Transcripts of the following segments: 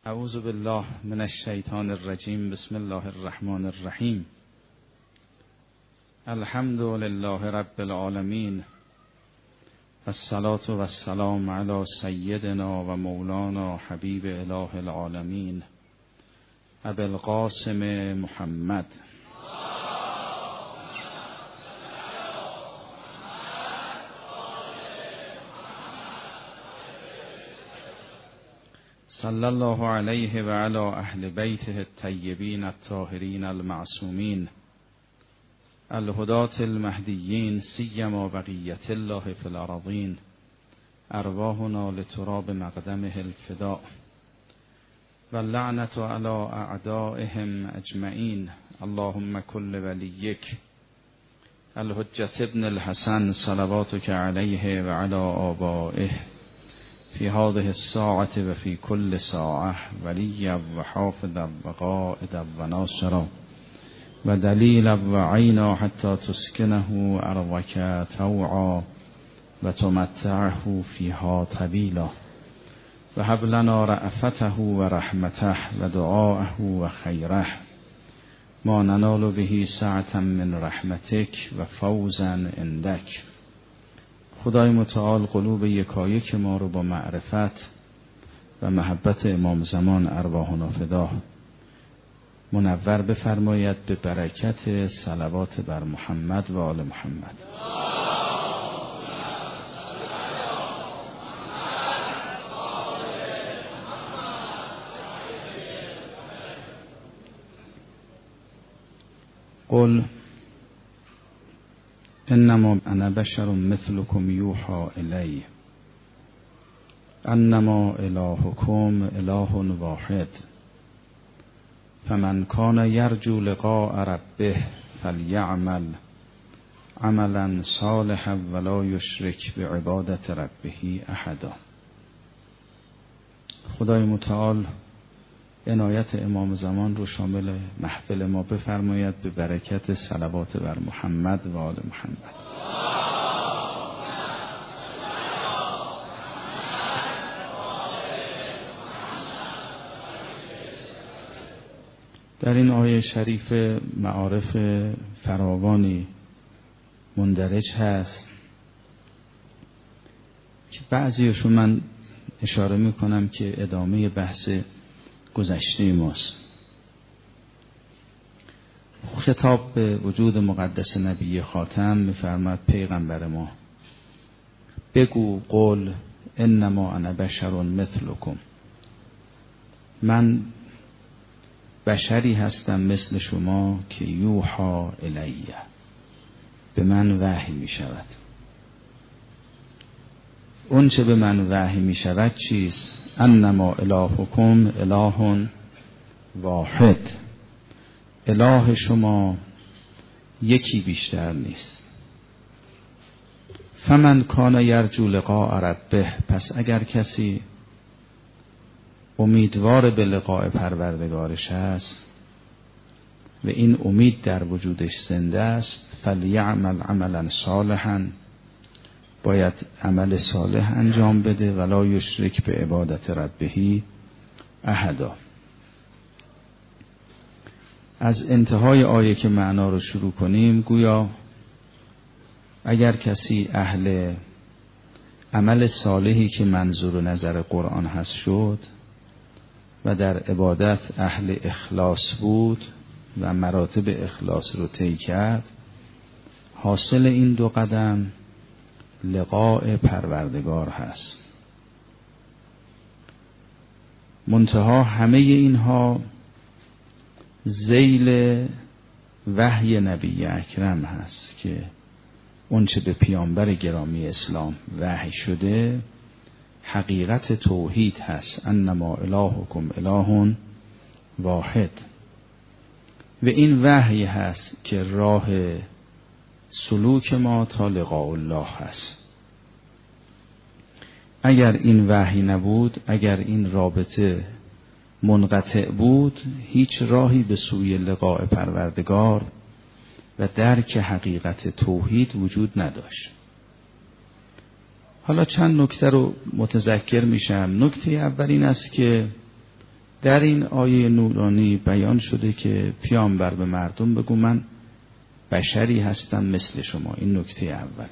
اعوذ بالله من الشیطان الرجیم. بسم الله الرحمن الرحیم. الحمد لله رب العالمین والصلاة والسلام علی سیدنا و مولانا حبیب اله العالمین ابی القاسم محمد. صلی الله علیه و علی اهل بیته الطیبین الطاهرین المعصومین الهداة المهدیین سیما بقیة الله فی الارضین ارواحنا لتراب مقدمه الفداء واللعنة علی اعدائهم اجمعین. اللهم کل ولیک الحجة ابن الحسن صلواتک علیه و علی آبائه فی هذه الساعة و فی کل ساعة ولیا و حافظا و قائدا و ناصرا و دلیلا و عینا حتی تسکنه ارضک طوعا و تمتعه فیها طویلا و هب لنا رأفته و رحمته و دعاءه و خیره ما ننال به سعة من رحمتک و فوزا عندک. خدای متعال قلوب یکایک ما رو با معرفت و محبت امام زمان ارواحنا فدا منور بفرماید به برکت صلوات بر محمد و آل محمد. قل انما انا بشر مثلكم یوحى الی انما الهکم اله واحد فمن کان یرجو لقاء ربه فلیعمل عملا صالحا ولا یشرک بعبادة ربه احدا. خدای متعال عنایت امام زمان رو شامل محفل ما بفرماید به برکت صلوات بر محمد و آل محمد. در این آیه شریف معارف فراوانی مندرج هست که بعضیشون من اشاره میکنم که ادامه بحث گذشته ماست. خطاب به وجود مقدس نبی خاتم می‌فرماید پیغمبر ما بگو قل انما انا بشر مثلکم، من بشری هستم مثل شما که یوحى الی، به من وحی می شود. اون چه به من وحی می شود چیست؟ انما الهکم اله واحد، اله شما یکی بیشتر نیست. فمن کان یرجو لقاء ربه، پس اگر کسی امیدوار به لقاء پروردگارش است و این امید در وجودش زنده است، فلیعمل عملا صالحا، باید عمل صالح انجام بده، ولا یشرک به عبادت ربه احدا. از انتهای آیه که معنا رو شروع کنیم، گویا اگر کسی اهل عمل صالحی که منظور و نظر قرآن هست شد و در عبادت اهل اخلاص بود و مراتب اخلاص رو طی کرد، حاصل این دو قدم لقاء پروردگار هست. منتها همه اینها ذیل وحی نبی اکرم هست که اون چه به پیامبر گرامی اسلام وحی شده حقیقت توحید هست. انما الهکم اله واحد، و این وحی هست که راه سلوک ما تا لقاء الله هست. اگر این وحی نبود، اگر این رابطه منقطع بود، هیچ راهی به سوی لقاء پروردگار و درک حقیقت توحید وجود نداشت. حالا چند نکته رو متذکر میشم. نکته اول این است که در این آیه نورانی بیان شده که پیامبر به مردم بگو من بشری هستم مثل شما. این نکته اوله.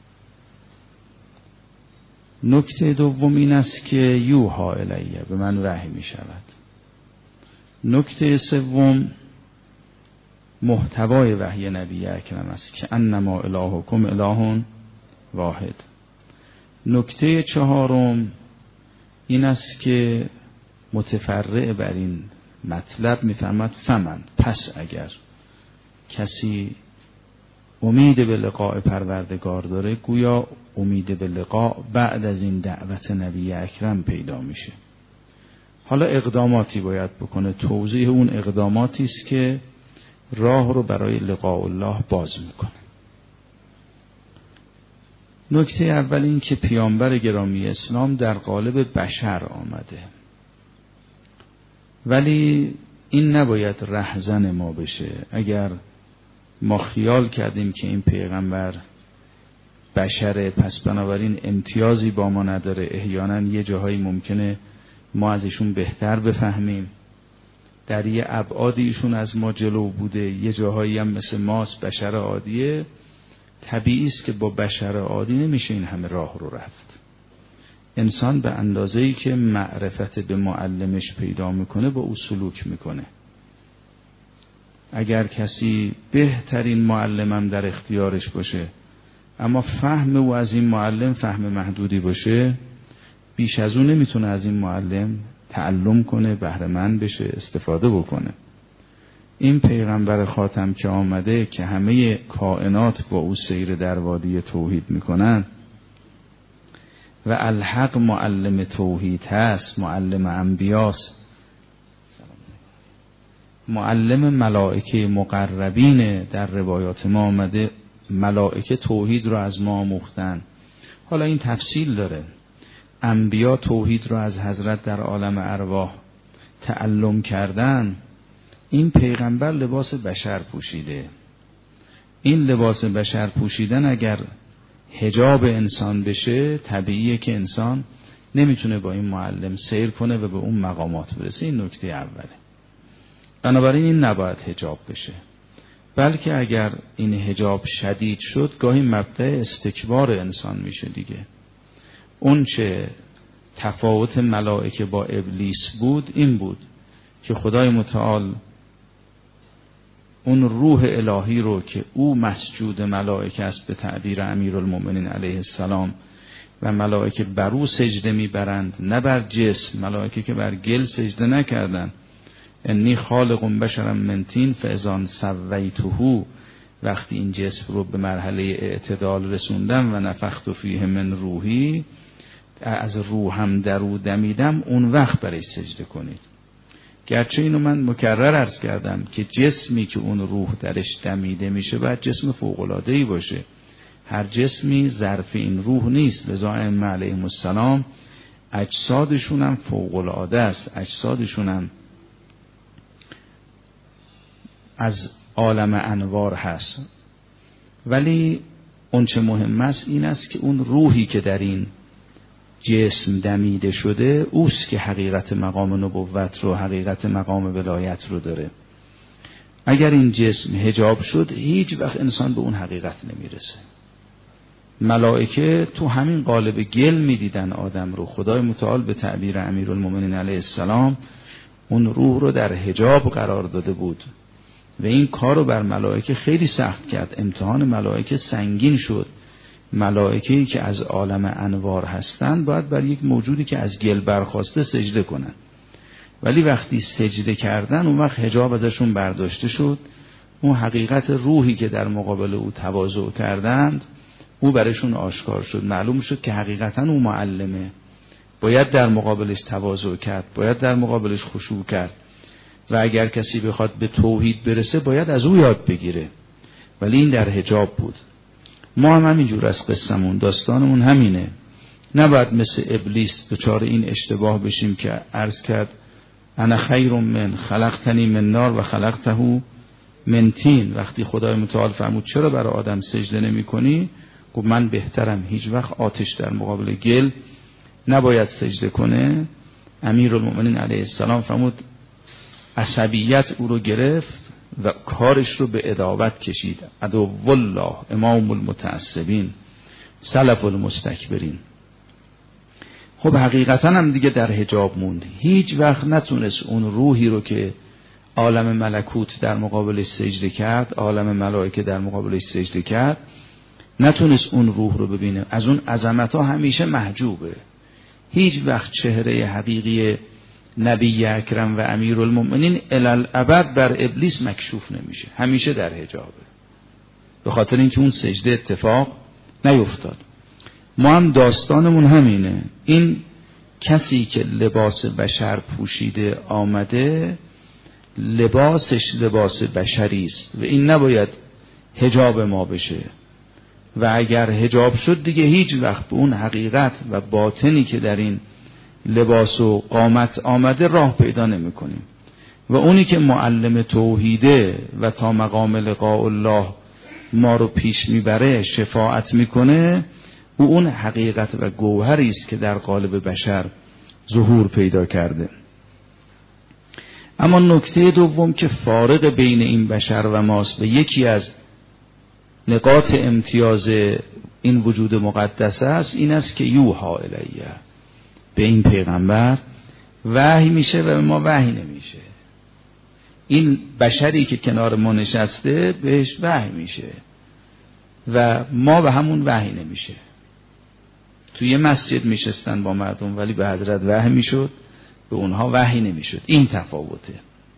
نکته دوم این است که یوحی الیه، به من وحی می شود. نکته سوم محتوای وحی نبی اکرم است که انما الهکم اله واحد. نکته چهارم این است که متفرع بر این مطلب می‌فرماد فمن، پس اگر کسی امید به لقاء پروردگار داره، گویا امید به لقاء بعد از این دعوت نبی اکرم پیدا میشه. حالا اقداماتی باید بکنه. توضیح اون اقداماتی است که راه رو برای لقاء الله باز میکنه. نکته اول این که پیامبر گرامی اسلام در قالب بشر آمده، ولی این نباید رهزن ما بشه. اگر ما خیال کردیم که این پیغمبر بشره پس بنابراین امتیازی با ما نداره، احیانا یه جاهایی ممکنه ما ازشون بهتر بفهمیم، در یه ابعادی ایشون از ما جلو بوده، یه جاهایی هم مثل ماست بشر عادیه، طبیعی است که با بشر عادی نمیشه این همه راه رو رفت. انسان به اندازه‌ای که معرفت به معلمش پیدا میکنه با او سلوک میکنه. اگر کسی بهترین معلمم در اختیارش باشه اما فهم او از این معلم فهم محدودی باشه، بیش از اون نمیتونه از این معلم تعلم کنه، بهره مند بشه، استفاده بکنه. این پیغمبر خاتم که آمده که همه کائنات با او سیر در وادی توحید میکنن و الحق معلم توحید هست، معلم انبیاست، معلم ملائکه مقربین. در روایات ما آمده ملائکه توحید رو از ما آموختن. حالا این تفصیل داره. انبیا توحید رو از حضرت در عالم ارواح تعلم کردن. این پیغمبر لباس بشر پوشیده. این لباس بشر پوشیدن اگر حجاب انسان بشه، طبیعیه که انسان نمیتونه با این معلم سیر کنه و به اون مقامات برسه. این نکته اوله. بنابراین این نباید حجاب بشه، بلکه اگر این حجاب شدید شد گاهی مبدأ استکبار انسان میشه دیگه. اون چه تفاوت ملائکه با ابلیس بود این بود که خدای متعال اون روح الهی رو که او مسجود ملائکه است به تعبیر امیرالمؤمنین علیه السلام و ملائکه بر او سجده میبرند نه بر جسم، ملائکه که بر گل سجده نکردند. انی خالق بشرا من طین فاذا سویته، وقتی این جسم رو به مرحله اعتدال رسوندم و نفخت فیه من روحی، از روحم در او دمیدم، اون وقت برای سجده کنید. گرچه اینو من مکرر عرض کردم که جسمی که اون روح درش دمیده میشه باید جسم فوق‌العاده‌ای باشه. هر جسمی ظرف این روح نیست. لذا ائمه علیهم السلام اجسادشون هم فوق‌العاده است، اجسادشون هم از عالم انوار هست. ولی اون چه مهم است این است که اون روحی که در این جسم دمیده شده اوست که حقیقت مقام نبوت رو، حقیقت مقام ولایت رو داره. اگر این جسم حجاب شد هیچ وقت انسان به اون حقیقت نمیرسه. ملائکه تو همین قالب گل میدیدن آدم رو. خدای متعال به تعبیر امیرالمؤمنین علیه السلام اون روح رو در حجاب قرار داده بود و این کار رو بر ملائکه خیلی سخت کرد. امتحان ملائکه سنگین شد. ملائکه‌ای که از عالم انوار هستند باید بر یک موجودی که از گل برخاسته سجده کنن، ولی وقتی سجده کردن اون وقت حجاب ازشون برداشته شد. اون حقیقت روحی که در مقابل او تواضع کردند او برشون آشکار شد. معلوم شد که حقیقتا او معلمه، باید در مقابلش تواضع کرد، باید در مقابلش خشوع کرد و اگر کسی بخواد به توحید برسه باید از او یاد بگیره، ولی این در حجاب بود. ما هم همینجور از قصمون، داستانمون همینه. نباید مثل ابلیس دچار این اشتباه بشیم که عرض کرد انا خیر من خلقتنی من نار و خلقته من طین. وقتی خدای متعال فرمود چرا برای آدم سجده نمی کنی؟ گفت من بهترم. هیچ وقت آتش در مقابل گل نباید سجده کنه. امیرالمؤمنین علیه السلام فرمود عصبیت او رو گرفت و کارش رو به عداوت کشید. عدو الله امام المتعصبین سلف المستکبرین. خب حقیقتا هم دیگه در حجاب موند، هیچ وقت نتونست اون روحی رو که عالم ملکوت در مقابلش سجده کرد، عالم ملائکه در مقابلش سجده کرد، نتونست اون روح رو ببینه. از اون عظمت ها همیشه محجوبه. هیچ وقت چهره حقیقی نبی اکرم و امیرالمؤمنین الالابد بر ابلیس مکشوف نمیشه، همیشه در حجابه، به خاطر اینکه اون سجده اتفاق نیفتاد. ما هم داستانمون همینه. این کسی که لباس بشر پوشیده آمده، لباسش لباس بشری است و این نباید حجاب ما بشه، و اگر حجاب شد دیگه هیچ وقت به اون حقیقت و باطنی که در این لباس و قامت آمده راه پیدا نمی کنیم. و اونی که معلم توحیده و تا مقام لقاء الله ما رو پیش میبره، شفاعت میکنه، او اون حقیقت و گوهری است که در قالب بشر ظهور پیدا کرده. اما نکته دوم که فارق بین این بشر و ماست و یکی از نقاط امتیاز این وجود مقدس است، این است که یوحا الیه، به این پیغمبر وحی میشه و به ما وحی نمیشه. این بشری که کنار ما نشسته بهش وحی میشه و ما به همون وحی نمیشه. توی یه مسجد میشستن با مردم ولی به حضرت وحی میشد، به اونها وحی نمیشد. این تفاوته.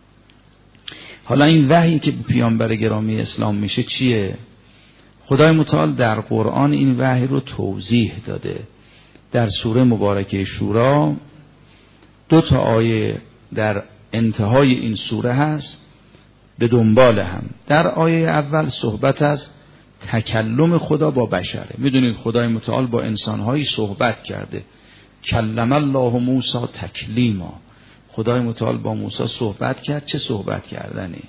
حالا این وحی که به پیامبر گرامی اسلام میشه چیه؟ خدای متعال در قرآن این وحی رو توضیح داده. در سوره مبارکه شورا 2 آیه در انتهای این سوره هست به دنبال هم. در آیه اول صحبت از تکلم خدا با بشره. میدونید خدای متعال با انسانهایی صحبت کرده. کلم الله موسی تکلیما. خدای متعال با موسی صحبت کرد. چه صحبت کردنی؟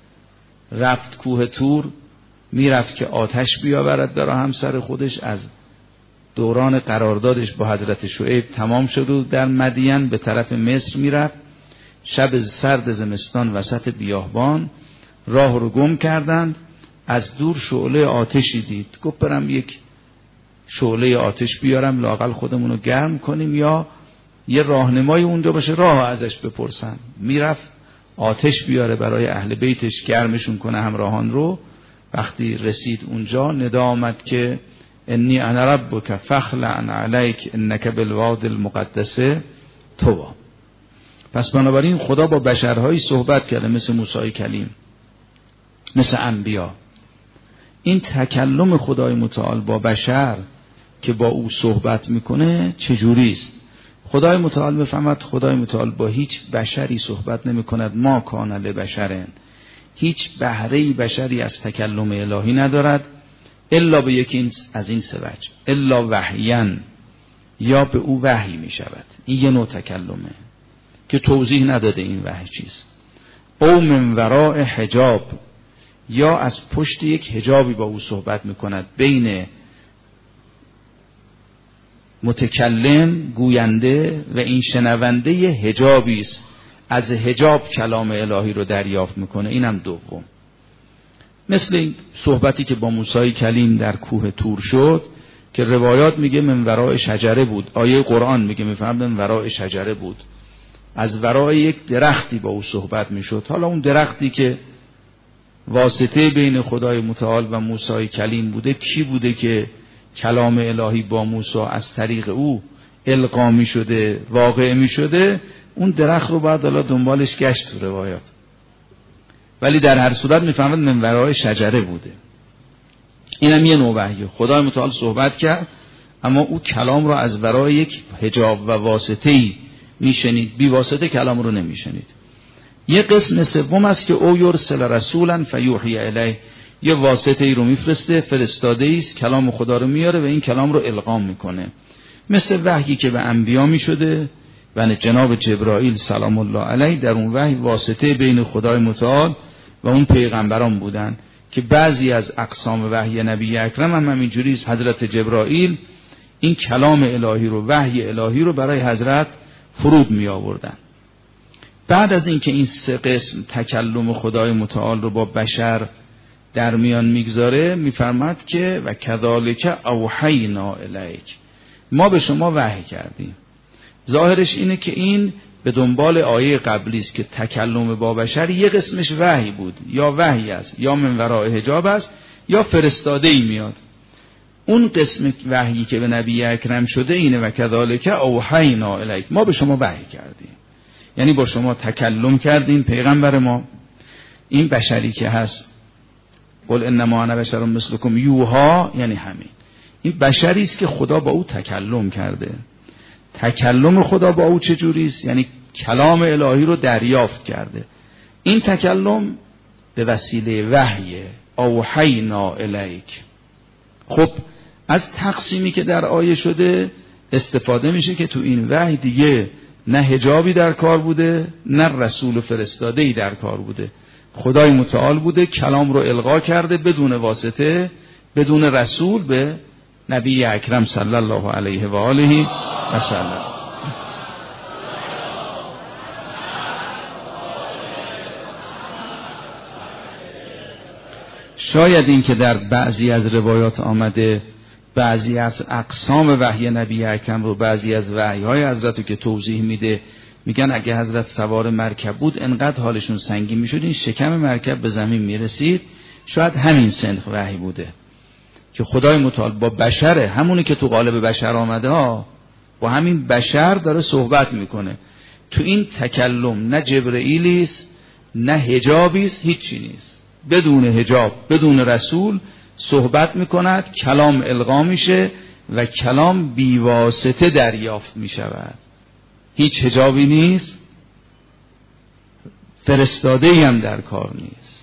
رفت کوه تور، میرفت که آتش بیاورد برای همسر خودش. از دوران قراردادش با حضرت شعیب تمام شد و در مدین به طرف مصر میرفت. شب سرد زمستان وسط بیابان راه رو گم کردند. از دور شعله آتشی دید، گفت برم یک شعله آتش بیارم لااقل خودمونو گرم کنیم یا یه راهنمای اونجا باشه راه ازش بپرسن. میرفت آتش بیاره برای اهل بیتش گرمشون کنه همراهان رو. وقتی رسید اونجا ندا آمد که انی انا ربک فخلع علیک انک بالواد المقدس طوی. پس بنابراین خدا با بشرهایی صحبت کرده مثل موسی کلیم، مثل انبیا. این تکلم خدای متعال با بشر که با او صحبت میکنه چجوری است؟ خدای متعال بفهمد خدای متعال با هیچ بشری صحبت نمی کند. ما کان لبشرن، هیچ بهره‌ای بشری از تکلم الهی ندارد الا به یکی از این 3 وجه. الا وحیان، یا به او وحی می شود. این یه نوع تکلمه که توضیح نداده این وحی چیست. او من وراء حجاب، یا از پشت یک حجابی با او صحبت می کند. بین متکلم گوینده و این شنونده یه حجابی است. از حجاب کلام الهی رو دریافت میکنه. اینم دوم. مثل این صحبتی که با موسی کلیم در کوه تور شد که روایات میگه من وراء شجره بود، آیه قرآن میگه میفهم من وراء شجره بود، از وراء یک درختی با او صحبت میشد. حالا اون درختی که واسطه بین خدای متعال و موسی کلیم بوده کی بوده که کلام الهی با موسی از طریق او القا می شده، واقع می شده؟ اون درخت رو بعد حالا دنبالش گشت تو روایات، ولی در هر صورت میفهمد من ورای شجره بوده. اینم یه نوع وحیه. خدای متعال صحبت کرد اما او کلام رو از ورای یک حجاب و واسطه‌ای میشنید، بی واسطه کلام رو نمیشنید. یه قسم سوم است که او یرسل رسولا فیوحی الیه، یه واسطه‌ای رو میفرسته، فرستاده‌ای است کلام خدا رو میاره و این کلام رو القا میکنه. مثل وحیی که به انبیا میشده و جناب جبرائیل سلام الله علیه در اون وحی واسطه بین خدای متعال و اون پیغمبران بودن که بعضی از اقسام وحی نبی اکرم هم همینجوری است. حضرت جبرائیل این کلام الهی رو، وحی الهی رو برای حضرت فرود می آوردن. بعد از اینکه این سه قسم تکلم خدای متعال رو با بشر در میان میگذاره، میفرماد که و کذالک اوحینا الیک، ما به شما وحی کردیم. ظاهرش اینه که این به دنبال آیه قبلی است که تکلم با بشر یه قسمش وحی بود، یا وحی است یا من وراء حجاب است یا فرستاده ای میاد. اون قسم وحیی که به نبی اکرم شده اینه و کذالک اوحینا الیک، ما به شما وحی کردیم، یعنی با شما تکلم کردیم. پیغمبر ما این بشری که هست، قل انما انا بشر مثلکم یوها، یعنی همین این بشری است که خدا با او تکلم کرده. تکلم خدا با او چجوری است؟ یعنی کلام الهی رو دریافت کرده. این تکلم به وسیله وحی، اوحینا الیک. خب از تقسیمی که در آیه شده استفاده میشه که تو این وحی دیگه نه حجابی در کار بوده، نه رسول فرستاده‌ای در کار بوده. خدای متعال بوده کلام رو القا کرده بدون واسطه، بدون رسول به نبی اکرم صلی الله علیه و آله و سلم. شاید این که در بعضی از روایات آمده بعضی از اقسام وحی نبی اکرم رو، بعضی از وحی‌های حضرت رو که توضیح میده، میگن اگه حضرت سوار مرکب بود انقدر حالشون سنگین میشد این شکم مرکب به زمین میرسید. شاید همین سنخ وحی بوده که خدای متعال با بشره، همونی که تو قالب بشر آمده ها، با همین بشر داره صحبت میکنه. تو این تکلم نه جبرئیلی است نه حجابی است، هیچی نیست، بدون حجاب بدون رسول صحبت میکند، کلام القا میشه و کلام بیواسطه دریافت میشود، هیچ حجابی نیست، فرستاده‌ای هم در کار نیست.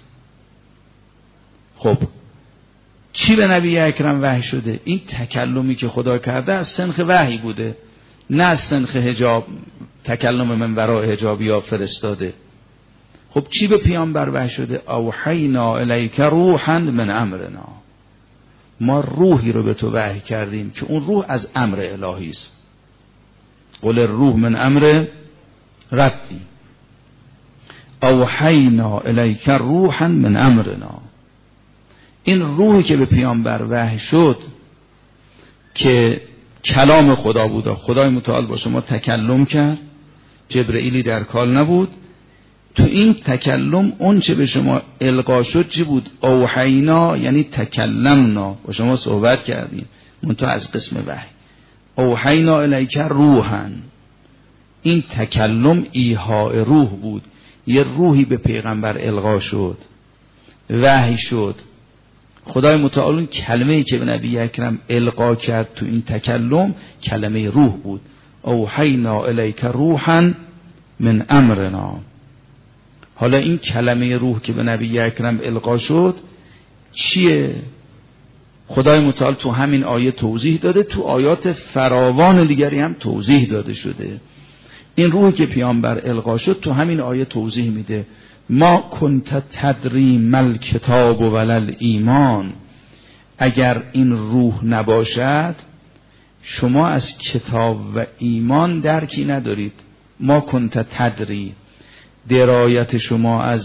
خب چی به نبی اکرم وحی شده؟ این تکلمی که خدا کرده از سنخ وحی بوده، نه از سنخ حجاب، تکلم من وراء حجاب یا فرستاده. خب چی به پیامبر وحی شده؟ اوحینا الیک روحا من امرنا، ما روحی رو به تو وحی کردیم که اون روح از امر الهی است. قل الروح من امر ربی اوحینا الیک روحا من امرنا. این روحی که به پیامبر وحی شد که کلام خدا بود، خدای متعال با شما تکلم کرد، جبرئیلی در کار نبود. تو این تکلم اون چه به شما القا شد چی بود؟ اوحینا یعنی تکلمنا، با شما صحبت کردیم، منتها از قسم وحی. اوحینا الیک روحا، این تکلم ایحاء روح بود، یه روحی به پیغمبر القا شد، وحی شد. خدای متعال اون کلمه‌ای که به نبی اکرم القا کرد تو این تکلم کلمه روح بود. اوحینا الیک روحا من امرنا. حالا این کلمه روح که به نبی اکرم القا شد چیه؟ خدای متعال تو همین آیه توضیح داده، تو آیات فراوان دیگری هم توضیح داده شده. این روحی که پیامبر القا شد تو همین آیه توضیح میده. ما کنت تدری مل کتاب ولل ایمان، اگر این روح نباشد شما از کتاب و ایمان درکی ندارید. ما کنت تدری، درایت شما از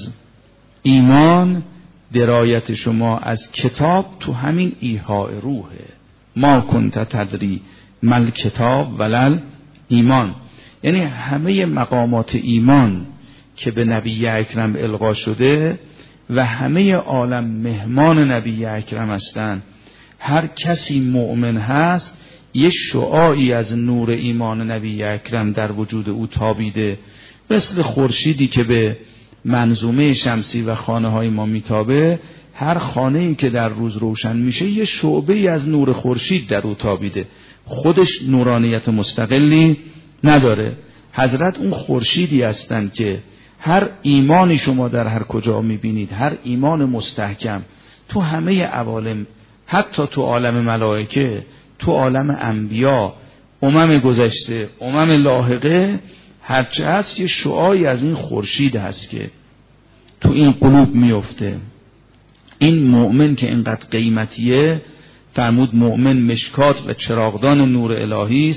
ایمان، درایت شما از کتاب تو همین ایحاء روحه. ما کنت تدری مل کتاب ولل ایمان، یعنی همه مقامات ایمان که به نبی اکرم القا شده و همه عالم مهمان نبی اکرم هستند. هر کسی مؤمن هست یه شعاعی از نور ایمان نبی اکرم در وجود او تابیده، مثل خورشیدی که به منظومه شمسی و خانه های ما میتابه. هر خانه‌ای که در روز روشن میشه یه شعبه‌ای از نور خورشید در او تابیده، خودش نورانیت مستقلی نداره. حضرت اون خورشیدی هستند که هر ایمانی شما در هر کجا میبینید، هر ایمان مستحکم تو همه عوالم، حتی تو عالم ملائکه، تو عالم انبیا، امم گذشته، امم لاحقه، هرچه هست یه شعاعی از این خورشید هست که تو این قلوب میفته. این مؤمن که اینقدر قیمتیه، فرمود مؤمن مشکات و چراغدان نور الهی است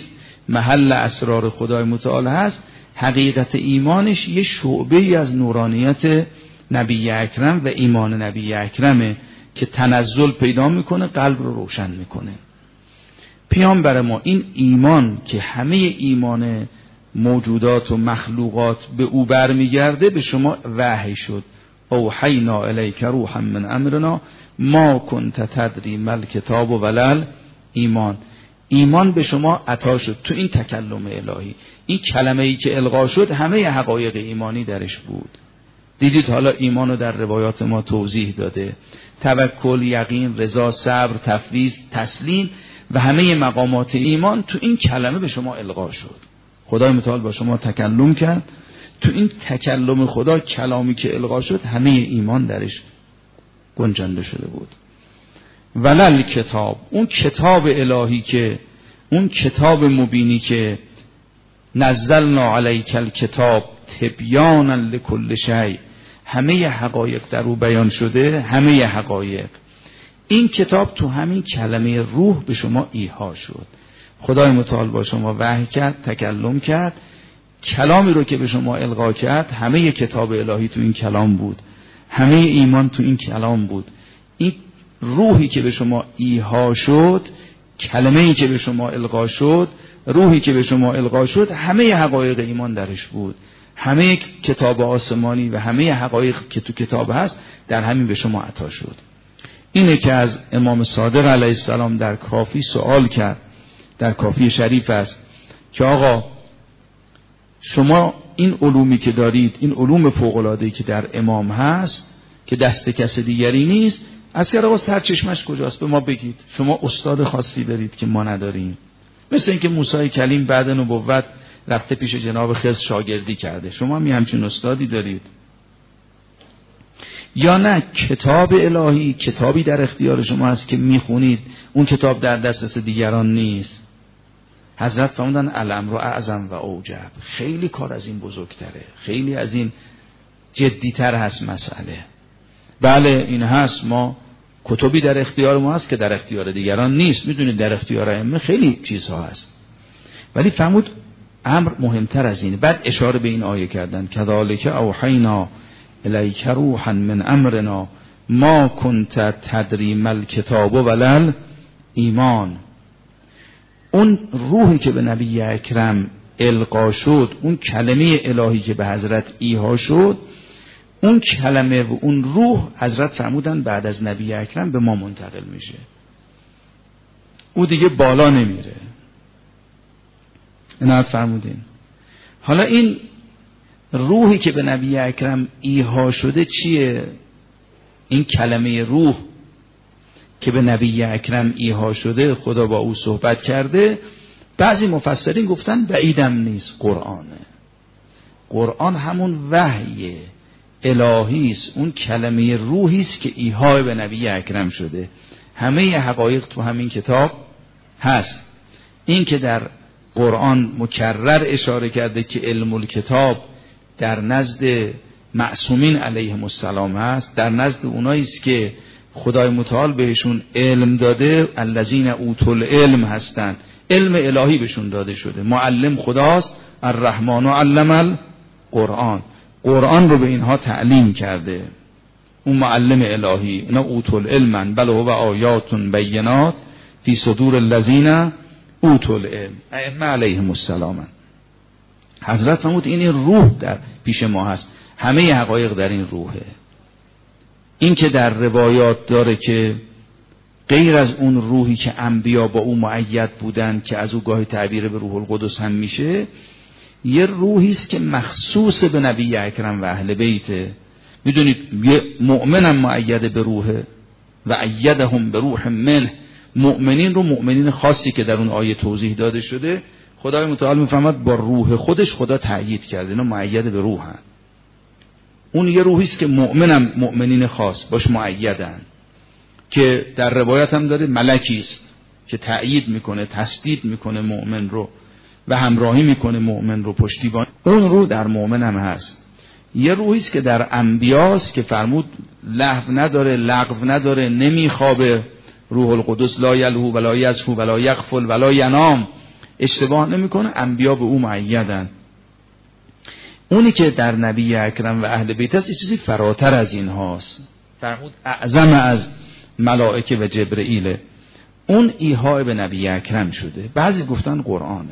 محل اسرار خدای متعال هست، حقیقت ایمانش یه شعبه‌ای از نورانیت نبی اکرم و ایمان نبی اکرمه که تنزل پیدا میکنه، قلب رو روشن میکنه. پیامبر ما این ایمان که همه ایمان موجودات و مخلوقات به او برمیگرده به شما وحی شد. اوحینا الیک روحا من امرنا ما کنت تدری ما الکتاب ولل ایمان. ایمان به شما عطا شد تو این تکلم الهی. این کلمه ای که القا شد همه حقایق ایمانی درش بود. دیدید حالا ایمان رو در روایات ما توضیح داده. توکل، یقین، رضا، صبر، تفویض، تسلیم و همه مقامات ایمان تو این کلمه به شما القا شد. خدای متعال با شما تکلم کرد، تو این تکلم خدا کلامی که القا شد همه ایمان درش گنجانده شده بود. ولل کتاب، اون کتاب الهی که اون کتاب مبینی که نزلنا علیک الکتاب تبیانا لکل شیء، همه حقایق در او بیان شده، همه حقایق. این کتاب تو همین کلمه روح به شما ایحا شد. خدای متعال با شما وحی کرد، تکلم کرد، کلامی رو که به شما القا کرد همه کتاب الهی تو این کلام بود، همه ایمان تو این کلام بود. این روحی که به شما ایحا شد، کلمه‌ای که به شما القا شد، روحی که به شما القا شد، همه حقایق ایمان درش بود. همه کتاب آسمانی و همه حقایق که تو کتاب هست در همین به شما عطا شد. اینه که از امام صادق علیه السلام در کافی سوال کرد، در کافی شریف است که آقا شما این علومی که دارید، این علوم فوق‌العاده‌ای که در امام هست که دست کس دیگری نیست، از که آقا سرچشمش کجاست؟ به ما بگید. شما استاد خاصی دارید که ما نداریم. مثل اینکه موسی کلیم بعد نبوت رفته پیش جناب خضر شاگردی کرده، شما هم همچین استادی دارید؟ یا نه کتاب الهی کتابی در اختیار شما هست که میخونید، اون کتاب در دسترس دیگران نیست؟ حضرت فرمودن الامر اعظم و اوجب، خیلی کار از این بزرگتره، خیلی از این جدیتر هست مسئله. بله این هست، ما کتبی در اختیار ما هست که در اختیار دیگران نیست. میدونید در اختیار ائمه خیلی چیزها هست، ولی فرمود امر مهمتر از این. بعد اشاره به این آیه کردن کذالک اوحینا الیک روحا من امرنا ما کنت تدری ما الکتاب ولل ایمان. اون روحی که به نبی اکرم القا شد، اون کلمه الهی که به حضرت ایحا شد، اون کلمه و اون روح حضرت فرمودن بعد از نبی اکرم به ما منتقل میشه، او دیگه بالا نمیره. عنایت فرمودین. حالا این روحی که به نبی اکرم ایحا شده چیه؟ این کلمه روح که به نبی اکرم ایحا شده، خدا با او صحبت کرده، بعضی مفسرین گفتن بعیدم نیست، قرآنه. قرآن همون وحی الهی است، اون کلمه روحی است که ایحا به نبی اکرم شده. همه حقایق تو همین کتاب هست. این که در قرآن مکرر اشاره کرده که علم الکتاب در نزد معصومین علیهم السلام هست، در نزد اونایی است که خدای متعال بهشون علم داده، الذین اوتوا العلم هستند، علم الهی بهشون داده شده. معلم خداست، الرحمن علم القرآن، قرآن رو به اینها تعلیم کرده، اون معلم الهی. اینا اوتوا العلم بل هو آیات بینات فی صدور الذین اوتوا العلم ائمه علیهم السلام. حضرت فرمود این روح در پیش ما هست، همه حقایق در این روحه. این که در روایات داره که غیر از اون روحی که انبیا با او مؤید بودن که از او گاهی تعبیر به روح القدس هم میشه، یه روحی است که مخصوص به نبی اکرم و اهل بیته. میدونید یه مؤمن هم مؤید به روحه و ایدهم به روح منه. مؤمنین رو مؤمنین خاصی که در اون آیه توضیح داده شده، خدای متعال میفهمد با روح خودش خدا تأیید کرده، اینا مؤید به روحن. اون یه روحی است که مؤمنم مؤمنین خاص باش مؤیدن، که در روایت هم داره ملکی است که تأیید میکنه، تسدید میکنه مؤمن رو و همراهی میکنه مؤمن رو، پشتیبان. اون روح در مؤمن هم هست. یه روحی است که در انبیاست که فرمود لهو نداره، لغو نداره، نمیخوابه. روح القدس لا یلهو ولا یزفو ولا یغفل ولا ینام اشتباه نمیکنه، انبیا به او مؤیدن. اونی که در نبی اکرم و اهل بیت است چیزی فراتر از این هاست، فرمود اعظم از ملائکه و جبرئیل. اون ایحاء به نبی اکرم شده، بعضی گفتن قرآنه.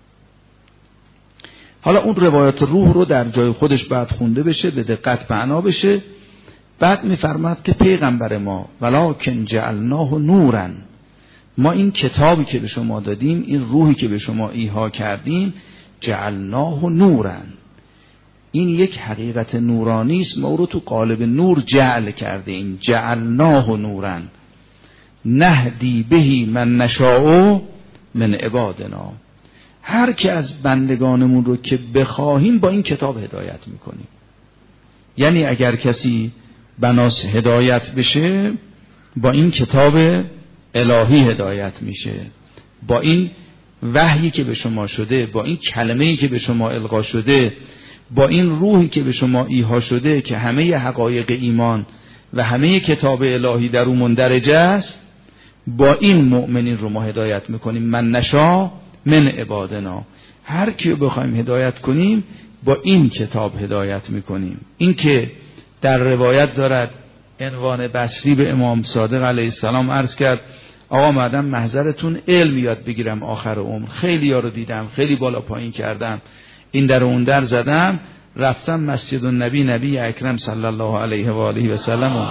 حالا اون روایات روح رو در جای خودش بعد خونده بشه، به دقت معنا بشه. بعد میفرماد که پیغمبر ما ولکن جعلناه نورا، ما این کتابی که به شما دادیم، این روحی که به شما ایحا کردیم، جعلناه نورا، این یک حقیقت نورانی است، ما رو تو قالب نور جعل کرده، این جعلناه نورا نهدی بهی من نشاء من عبادنا، هر که از بندگانمون رو که بخواهیم با این کتاب هدایت میکنیم. یعنی اگر کسی بناس هدایت بشه، با این کتاب الهی هدایت میشه، با این وحیی که به شما شده، با این کلمه‌ای که به شما القا شده، با این روحی که به شما ایحا شده که همه حقایق ایمان و همه کتاب الهی در اون مندرج است، با این مؤمنین رو ما هدایت میکنیم. من نشا من عبادنا، هر کی بخوایم هدایت کنیم با این کتاب هدایت میکنیم. این که در روایت دارد عنوان بصری به امام صادق علیه السلام عرض کرد آقا مردم محضرتون علم یاد بگیرم آخر عمر، خیلی ها رو دیدم، خیلی بالا پایین کردم، این در اون در زدم، رفتم مسجد النبی، نبی اکرم صلی الله علیه و آله و سلم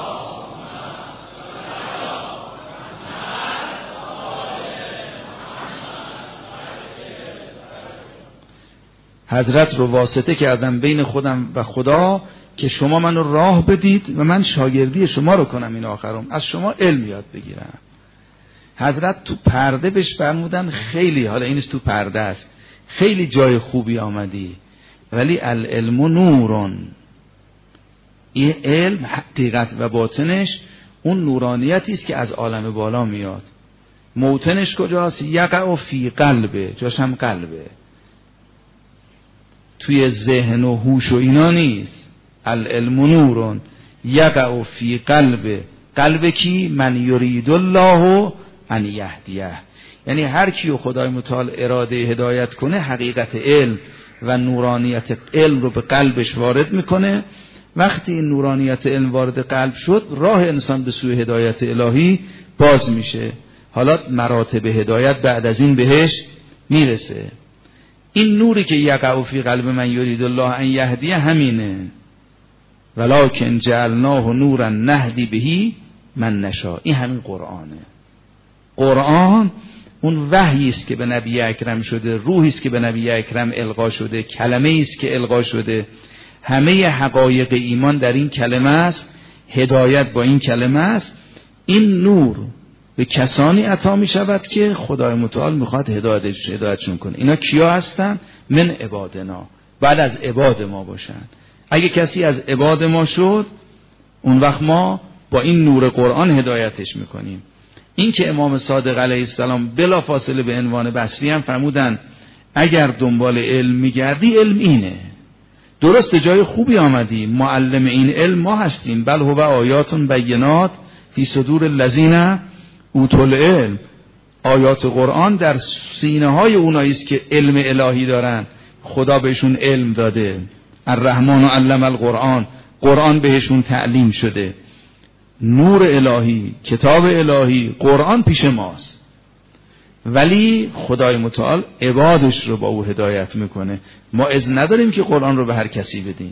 حضرت رو واسطه کردم بین خودم و خدا که شما منو راه بدید و من شاگردی شما رو کنم، این آخرم از شما علم یاد بگیرم. حضرت تو پرده بهش فرمودن خیلی، حالا اینش تو پرده است، خیلی جای خوبی آمدی، ولی العلم نورون، این علم حقیقت و باطنش اون نورانیتی است که از عالم بالا میاد. موطنش کجاست؟ یقع فی قلبه، جاش هم قلبه، توی ذهن و هوش و اینا نیست. العلم نورون یقع فی قلبه، قلب کی؟ من یرید الله ان یهدیه، یعنی هر کیو خدای متعال اراده هدایت کنه، حقیقت علم و نورانیت علم رو به قلبش وارد میکنه. وقتی این نورانیت علم وارد قلب شد، راه انسان به سوی هدایت الهی باز میشه. حالا مراتب هدایت بعد از این بهش میرسه. این نوری که یقع فی قلب من یرید الله ان یهدیه همینه، ولکن جعلناه نورا نهدی بهی من نشاء، این همین قرآنه. قرآن اون وحی است که به نبی اکرم شده، روحی است که به نبی اکرم القا شده، کلمه است که القا شده، همه حقایق ایمان در این کلمه است، هدایت با این کلمه است. این نور به کسانی عطا می شود که خدای متعال میخواد هدایتشون کنه. اینا کیا هستن؟ من عبادنا، بعد از عباد ما باشن. اگه کسی از عباد ما شد، اون وقت ما با این نور قرآن هدایتش میکنیم. این که امام صادق علیه السلام بلا فاصله به عنوان بصری هم فرمودن اگر دنبال علم میگردی، علم اینه. درست جای خوبی آمدی، معلم این علم ما هستیم. بل هو آیات بینات فی صدور الذین اوتوا العلم، آیات قرآن در سینه های اونایی است که علم الهی دارن، خدا بهشون علم داده. الرحمن علم القرآن، قرآن بهشون تعلیم شده. نور الهی، کتاب الهی، قرآن پیش ماست، ولی خدای متعال عبادش رو با او هدایت میکنه. ما اذن نداریم که قرآن رو به هر کسی بدیم.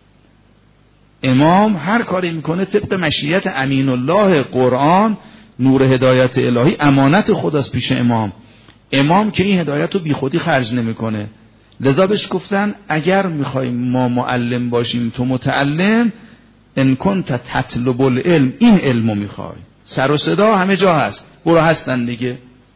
امام هر کاری میکنه طبق مشیت امین الله. قرآن نور هدایت الهی امانت خداست پیش امام. امام که این هدایت رو بی خودی خرج نمیکنه، لذا بهش گفتن اگر میخوایم ما معلم باشیم تو متعلم، ان کنت تطلب العلم، این علمو میخوای. سر و صدا همه جا هست، برو هستن دیگه،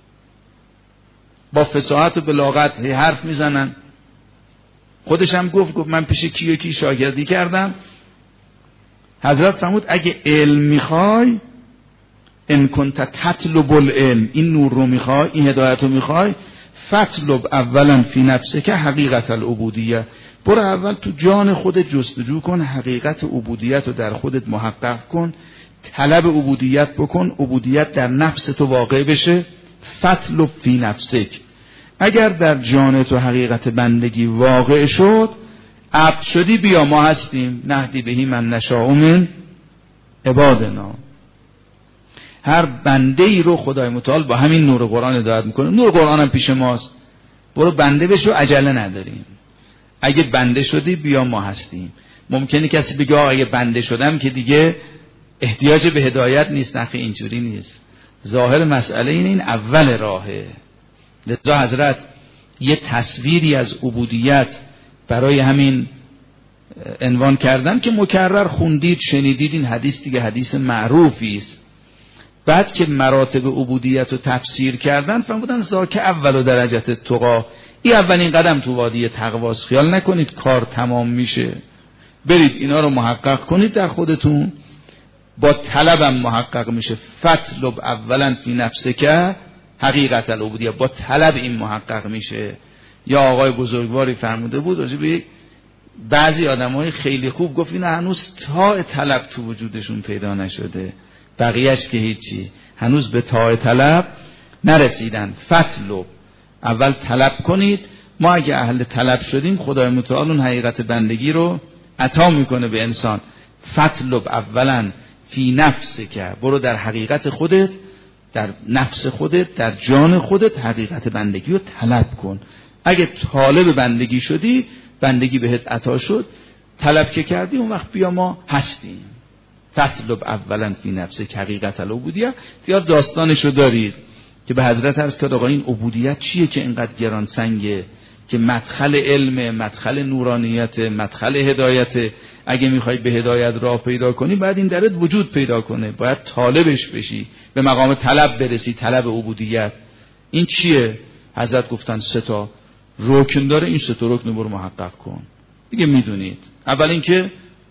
با فصاحت و بلاغت حرف میزنن. خودش هم گفت من پیش کی و کی شاگردی کردم. حضرت فرمود اگه علم میخوای، ان کنت تطلب العلم، این نور رو میخوای، این هدایت رو میخوای، فطلب اولا فی نفسک حقیقت العبودیه، برو اول تو جان خودت جستجو کن، حقیقت عبودیت رو در خودت محقق کن، طلب عبودیت بکن، عبودیت در نفس تو واقع بشه. فطلب فی نفسک، اگر در جان تو حقیقت بندگی واقع شد، عبد شدی، بیا ما هستیم، نهدی بهی من نشاء من عبادنا. هر بنده ای رو خدای متعال با همین نور قرآن هدایت میکنه. نور قرآن هم پیش ماست، برو بنده بشو، عجله نداریم. اگه بنده شدی بیا ما هستیم. ممکنه کسی بگه اگه بنده شدم که دیگه احتیاج به هدایت نیست. نخی اینجوری نیست. ظاهر مسئله این اول راهه. لذا حضرت یه تصویری از عبودیت برای همین عنوان کردن که مکرر خوندید شنیدید. این حدیث دیگه حدیث معروفی است. بعد که مراتب عبودیت رو تفسیر کردن فرمودن ذاک اول درجات تقا، این اولین قدم تو وادی تقواست. خیال نکنید کار تمام میشه، برید اینا رو محقق کنید در خودتون. با طلبم محقق میشه. فطلب اولا فی نفسک حقیقت العبودیه، با طلب این محقق میشه. یا آقای بزرگواری فرموده بود راجع به بعضی آدمای خیلی خوب، گفت این هنوز تاء طلب تو وجودشون پیدا نشده، بقیهش که هیچی، هنوز به تاء طلب نرسیدن. فطلب، اول طلب کنید. ما اگه اهل طلب شدیم خدای متعال اون حقیقت بندگی رو عطا میکنه به انسان. فطلب اولا فی نفسک، برو در حقیقت خودت، در نفس خودت، در جان خودت حقیقت بندگی رو طلب کن. اگه طالب بندگی شدی، بندگی بهت عطا شد، طلب که کردی، اون وقت بیا ما هستیم. فطلب اولا فی نفسک حقیقت العبودیه. یا داستانشو دارید که به حضرت عرض کرد آقا این عبودیت چیه که اینقدر گران سنگه، که مدخل علم، مدخل نورانیت، مدخل هدایت. اگه میخوای به هدایت راه پیدا کنی باید این درت وجود پیدا کنه، باید طالبش بشی، به مقام طلب برسی، طلب عبودیت. این چیه؟ حضرت گفتن 3 تا رکن داره، این 3 تا رکن رو برو محقق کن. دیگه میدونید. اول اینکه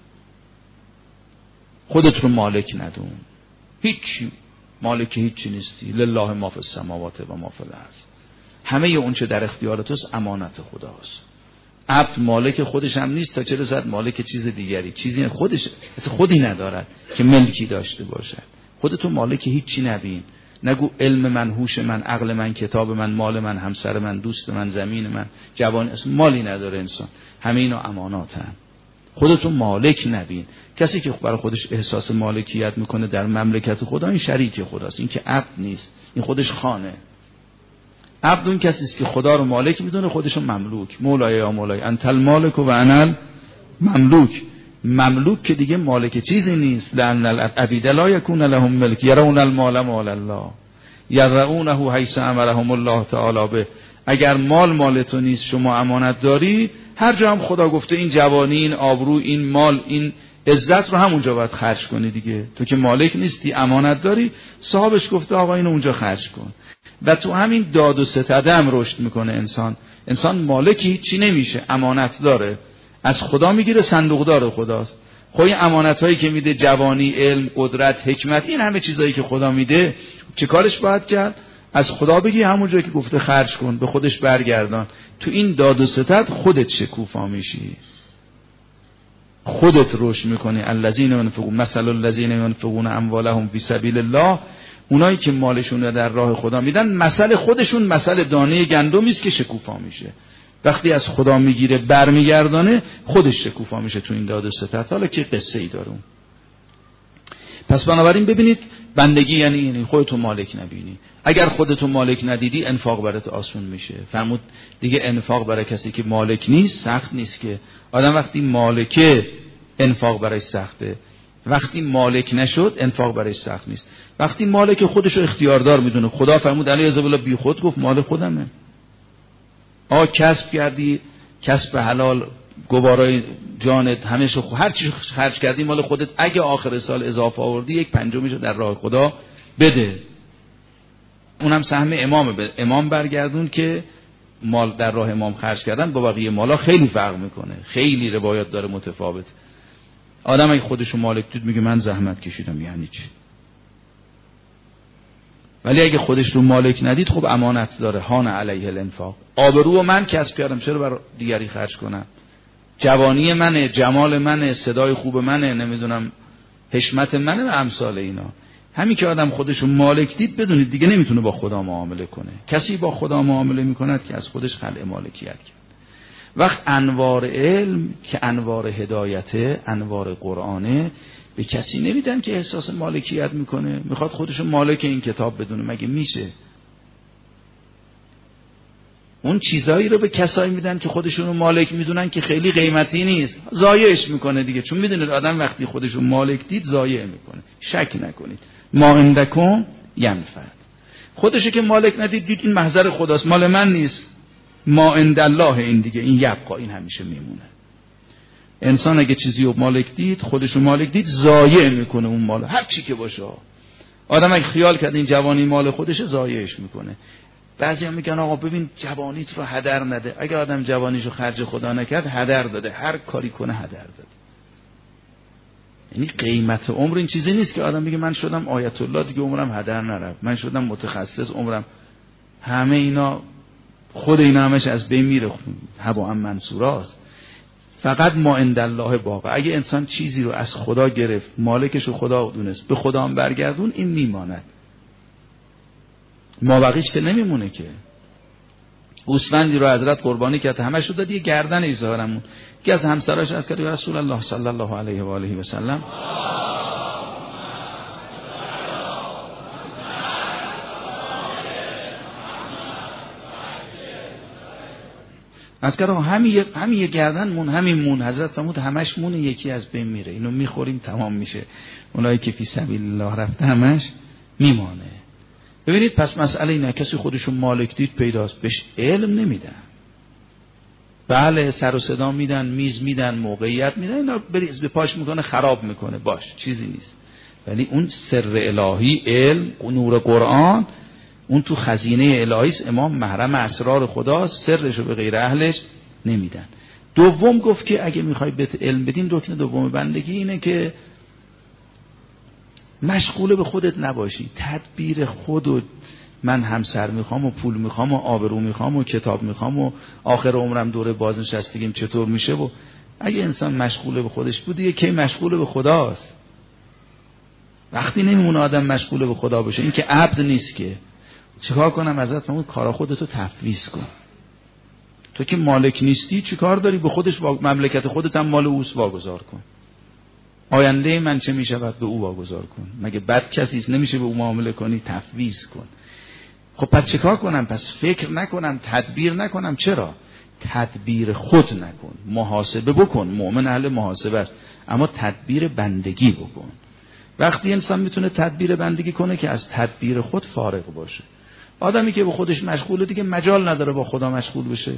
خودت رو مالک ندون، هیچی مالک هیچی نیستی. لله ما فی السماوات و ما فی الارض. همه اون چه در اختیار توست امانت خداست. عبد مالک خودش هم نیست تا چه رسد مالک چیز دیگری، چیزی خودش خودی ندارد که ملکی داشته باشد. خودتو مالک هیچی نبین. نگو علم من، هوش من، عقل من، کتاب من، مال من، همسر من، دوست من، زمین من، جوان، مالی نداره انسان. همه اینا اماناتن. خودتو مالک نبین. کسی که برای خودش احساس مالکیت میکنه در مملکت خدا، این شریک خداست. این که عبد نیست، این خودش خانه. عبد اون کسی است که خدا رو مالک میدونه، خودشو مملوک. مولای یا مولای انت المالک و انا المملوک. مملوک که دیگه مالک چیزی نیست. لأن العبید لا یکون لهم ملک یرون المال مال الله یرونه حیث امرهم الله تعالی به. اگر مال تو نیست، شما امانت داری، هر جا هم خدا گفته این جوانی، این آبرو، این مال، این عزت رو همونجا باید خرج کنی دیگه. تو که مالک نیستی، امانت داری، صاحبش گفته آقا اینو اونجا خرج کن. و تو همین داد و ستده هم رشد میکنه انسان مالکی چی نمیشه، امانت داره، از خدا میگیره، صندوق داره خداست. خب این امانت هایی که میده، جوانی، علم، قدرت، حکمت، این همه چیزایی که خدا میده، چه کارش باید کرد؟ از خدا بگی همونجا که گفته خرج کن، به خودش برگردان. تو این داد و ستد خودت شکوفا میشی، خودت رشد میکنی. الذین ينفقون مثل الذین ينفقون اموالهم فی سبیل الله، اونایی که مالشون رو در راه خدا میدن، مثل خودشون مثل دانه گندمی است که شکوفا میشه. وقتی از خدا میگیره برمیگردانه، خودش شکوفا میشه تو این داد و ستد. حالا که قصه ای دارم. پس بنابراین ببینید بندگی یعنی خودتو مالک نبینی. اگر خودتو مالک ندیدی، انفاق برات آسون میشه. فرمود دیگه انفاق برای کسی که مالک نیست سخت نیست. که آدم وقتی مالکه انفاق برایش سخته، وقتی مالک نشد انفاق برایش سخت نیست. وقتی مالک خودشو اختیاردار میدونه، خدا فرمود علی عز وجل بی خود گفت مال خودمه. کسب کردی، کسب حلال، گوارای جانت، همه‌شو هر چی خرج کردی مال خودت. اگه آخر سال اضافه آوردی، 1/5 در راه خدا بده. اونم سهم امامه. به امام برگردون که مال در راه امام خرج کردن با بقیه مالا خیلی فرق میکنه. خیلی روایات داره متفاوت. آدم اگه خودشو مالک دید میگه من زحمت کشیدم، یعنی چی؟ ولی اگه خودش رو مالک ندید، خب امانت داره. هان علیه الانفاق. آبرو من کسب کردم، چرا برای دیگری خرج کنم؟ جوانی منه، جمال منه، صدای خوب منه، نمیدونم حشمت منه و امثال اینا. همین که آدم خودشو مالک دید بدونید دیگه نمیتونه با خدا معامله کنه. کسی با خدا معامله میکند که از خودش خلع مالکیت کرد. وقت انوار علم که انوار هدایته، انوار قرآنه، به کسی نمیدن که احساس مالکیت میکنه میخواد خودشو مالک این کتاب بدونه. مگه میشه؟ اون چیزایی رو به کسایی میدن که خودشونو مالک میدونن که خیلی قیمتی نیست، ضایعش میکنه دیگه. چون میدونه آدم وقتی خودشو مالک دید ضایع میکنه. شک نکنید ما عندکم ینفد. خودشو که مالک ندید دید این محضر خداست، مال من نیست. ما عند الله این دیگه، این یبقا، این همیشه میمونه. انسان اگه چیزی رو مالک دید، خودشو مالک دید، ضایع میکنه اون مال، هر چی که باشه. آدم اگه خیال کرد این جوانی مال خودشه، ضایعش میکنه. بعضی هم میگن آقا ببین جوانیت رو هدر نده. اگه آدم جوانیشو خرج خدا نکرد هدر داده، هر کاری کنه هدر داده. یعنی قیمت عمر این چیزی نیست که آدم بگه من شدم آیت الله دیگه عمرم هدر نرفت، من شدم متخصص عمرم، همه اینا خود اینا همش از بین میره، هوا منصوراست. فقط ما عند الله باقی. اگه انسان چیزی رو از خدا گرفت، مالکش رو خدا دونست، به خدا هم برگردون، این میماند. ما بقیش که نمیمونه که. گوسفندی رو حضرت قربانی کرد، همش رو داد یه گردن ایزارمون. که از همسراش از کرد رسول الله صلی الله علیه و آله و سلم از کرد همین یه گردن مون، همین مون. حضرت فرمود همش مون، یکی از بین میره، اینو میخوریم تمام میشه. اونایی که فی سبیل الله رفته همش میمانه. ببینید پس مسئله اینه، کسی خودشو مالک دید پیداست، بهش علم نمیدن. بله سر و صدا میدن، میز میدن، موقعیت میدن، اینا بریز به پاش میکنه، خراب میکنه، باش چیزی نیست. ولی اون سر الهی، علم، نور قرآن، اون تو خزینه الهی است. امام محرم اسرار خداست، سرشو به غیر اهلش نمیدن. دوم گفت که اگه میخوای بهت علم بدیم، رکن دوم بندگی اینه که مشغول به خودت نباشی. تدبیر خودو، من همسر میخوام و پول میخوام و آبرو میخوام و کتاب میخوام و آخر عمرم دوره بازنشستگیم چطور میشه. و اگه انسان مشغول به خودش بود دیگه کی مشغول به خداست؟ وقتی نمیمونه آدم مشغول به خدا باشه، این که عبد نیست که. چیکار کنم؟ حضرت فرمود کارا خودتو تفویض کن. تو که مالک نیستی چیکار داری؟ به خودش مملکت خودت هم مال اوست، واگذار کن. آینده من چه میشود به او واگذار کن. مگه بد کسی است نمیشه به او معامله کنی؟ تفویض کن. خب پس چیکار کنم؟ پس فکر نکنم، تدبیر نکنم. چرا؟ تدبیر خود نکن، محاسبه بکن. مؤمن اهل محاسبه است، اما تدبیر بندگی بکن. وقتی انسان میتونه تدبیر بندگی کنه که از تدبیر خود فارغ باشه. آدمی که به خودش مشغوله دیگه مجال نداره با خدا مشغول بشه.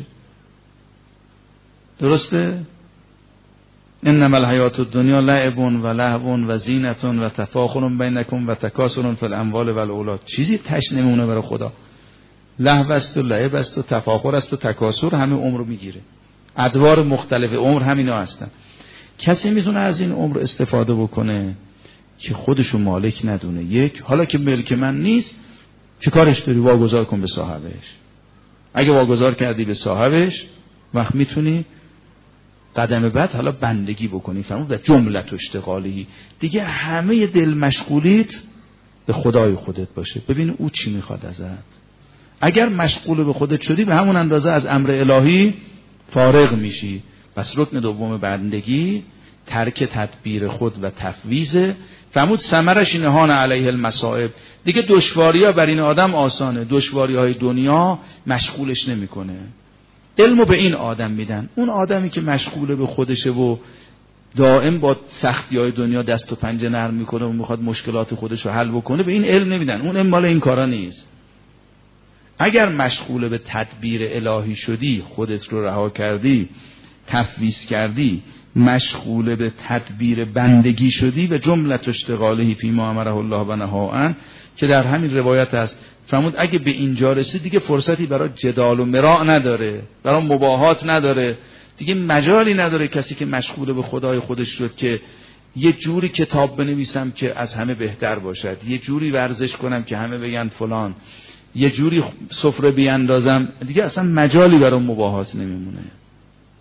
درسته؟ انما الحیات الدنیا لعب و لهو و زینت و تفاخر بینکم و تکاثر فی الاموال و الاولاد. چیزی تش نمونه برای خدا. لهو است و لعب است و تفاخر است و تکاثر، همه عمر رو میگیره. ادوار مختلف عمر همینا هستن. کسی میتونه از این عمر استفاده بکنه که خودشو مالک ندونه. یک، حالا که ملک من نیست، چه کارش داری؟ واگذار کن به صاحبش. اگه واگذار کردی به صاحبش، وقت میتونی قدم بعد حالا بندگی بکنی. فرمود در جملت و اشتغالی، دیگه همه دل مشغولیت به خدای خودت باشه. ببین او چی میخواد ازت. اگر مشغول به خودت شدی، به همون اندازه از امر الهی فارغ میشی. پس رکن دوم بندگی ترک تدبیر خود و تفویض. فرمود ثمرش نهان علیه المصائب. دیگه دشواری‌ها بر این آدم آسانه، دشواری‌های دنیا مشغولش نمیکنه. علمو به این آدم میدن. اون آدمی که مشغول به خودشه و دائم با سختی‌های دنیا دست و پنجه نرم میکنه و میخواد مشکلات خودش رو حل بکنه، به این علم نمیدن. اون علم مال این کارا نیست. اگر مشغول به تدبیر الهی شدی، خودت رو رها کردی، تفویض کردی، مشغول به تدبیر بندگی شدی و جملت اشتغاله فی ما امره الله و نهی عنه، که در همین روایت هست. فرمود اگه به اینجا رسید دیگه فرصتی برای جدال و مراء نداره، برای مباهات نداره، دیگه مجالی نداره. کسی که مشغول به خدای خودش شد که یه جوری کتاب بنویسم که از همه بهتر باشد، یه جوری ورزش کنم که همه بگن فلان، یه جوری سفره بیاندازم، دیگه اصلا مجالی برای مباهات نمیمونه.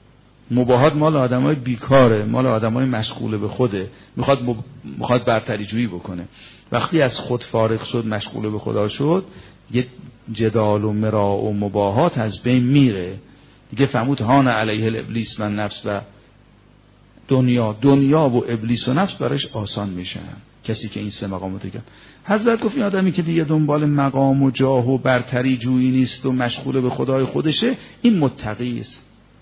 مباهات مال آدمای بیکاره، مال آدمای مشغول به خوده، میخواد برتری جویی بکنه. وقتی از خود فارغ شد، مشغول به خدا شد، یه جدال و مراء و مباهات از بین میره دیگه. فهمود هان علیه الابلیس و نفس و دنیا و ابلیس و نفس براش آسان میشن. کسی که این سه مقامات کرد، حضرت گفت این آدمی که دیگه دنبال مقام و جاه و برتری جویی نیست و مشغول به خدای خودشه، این متقی است.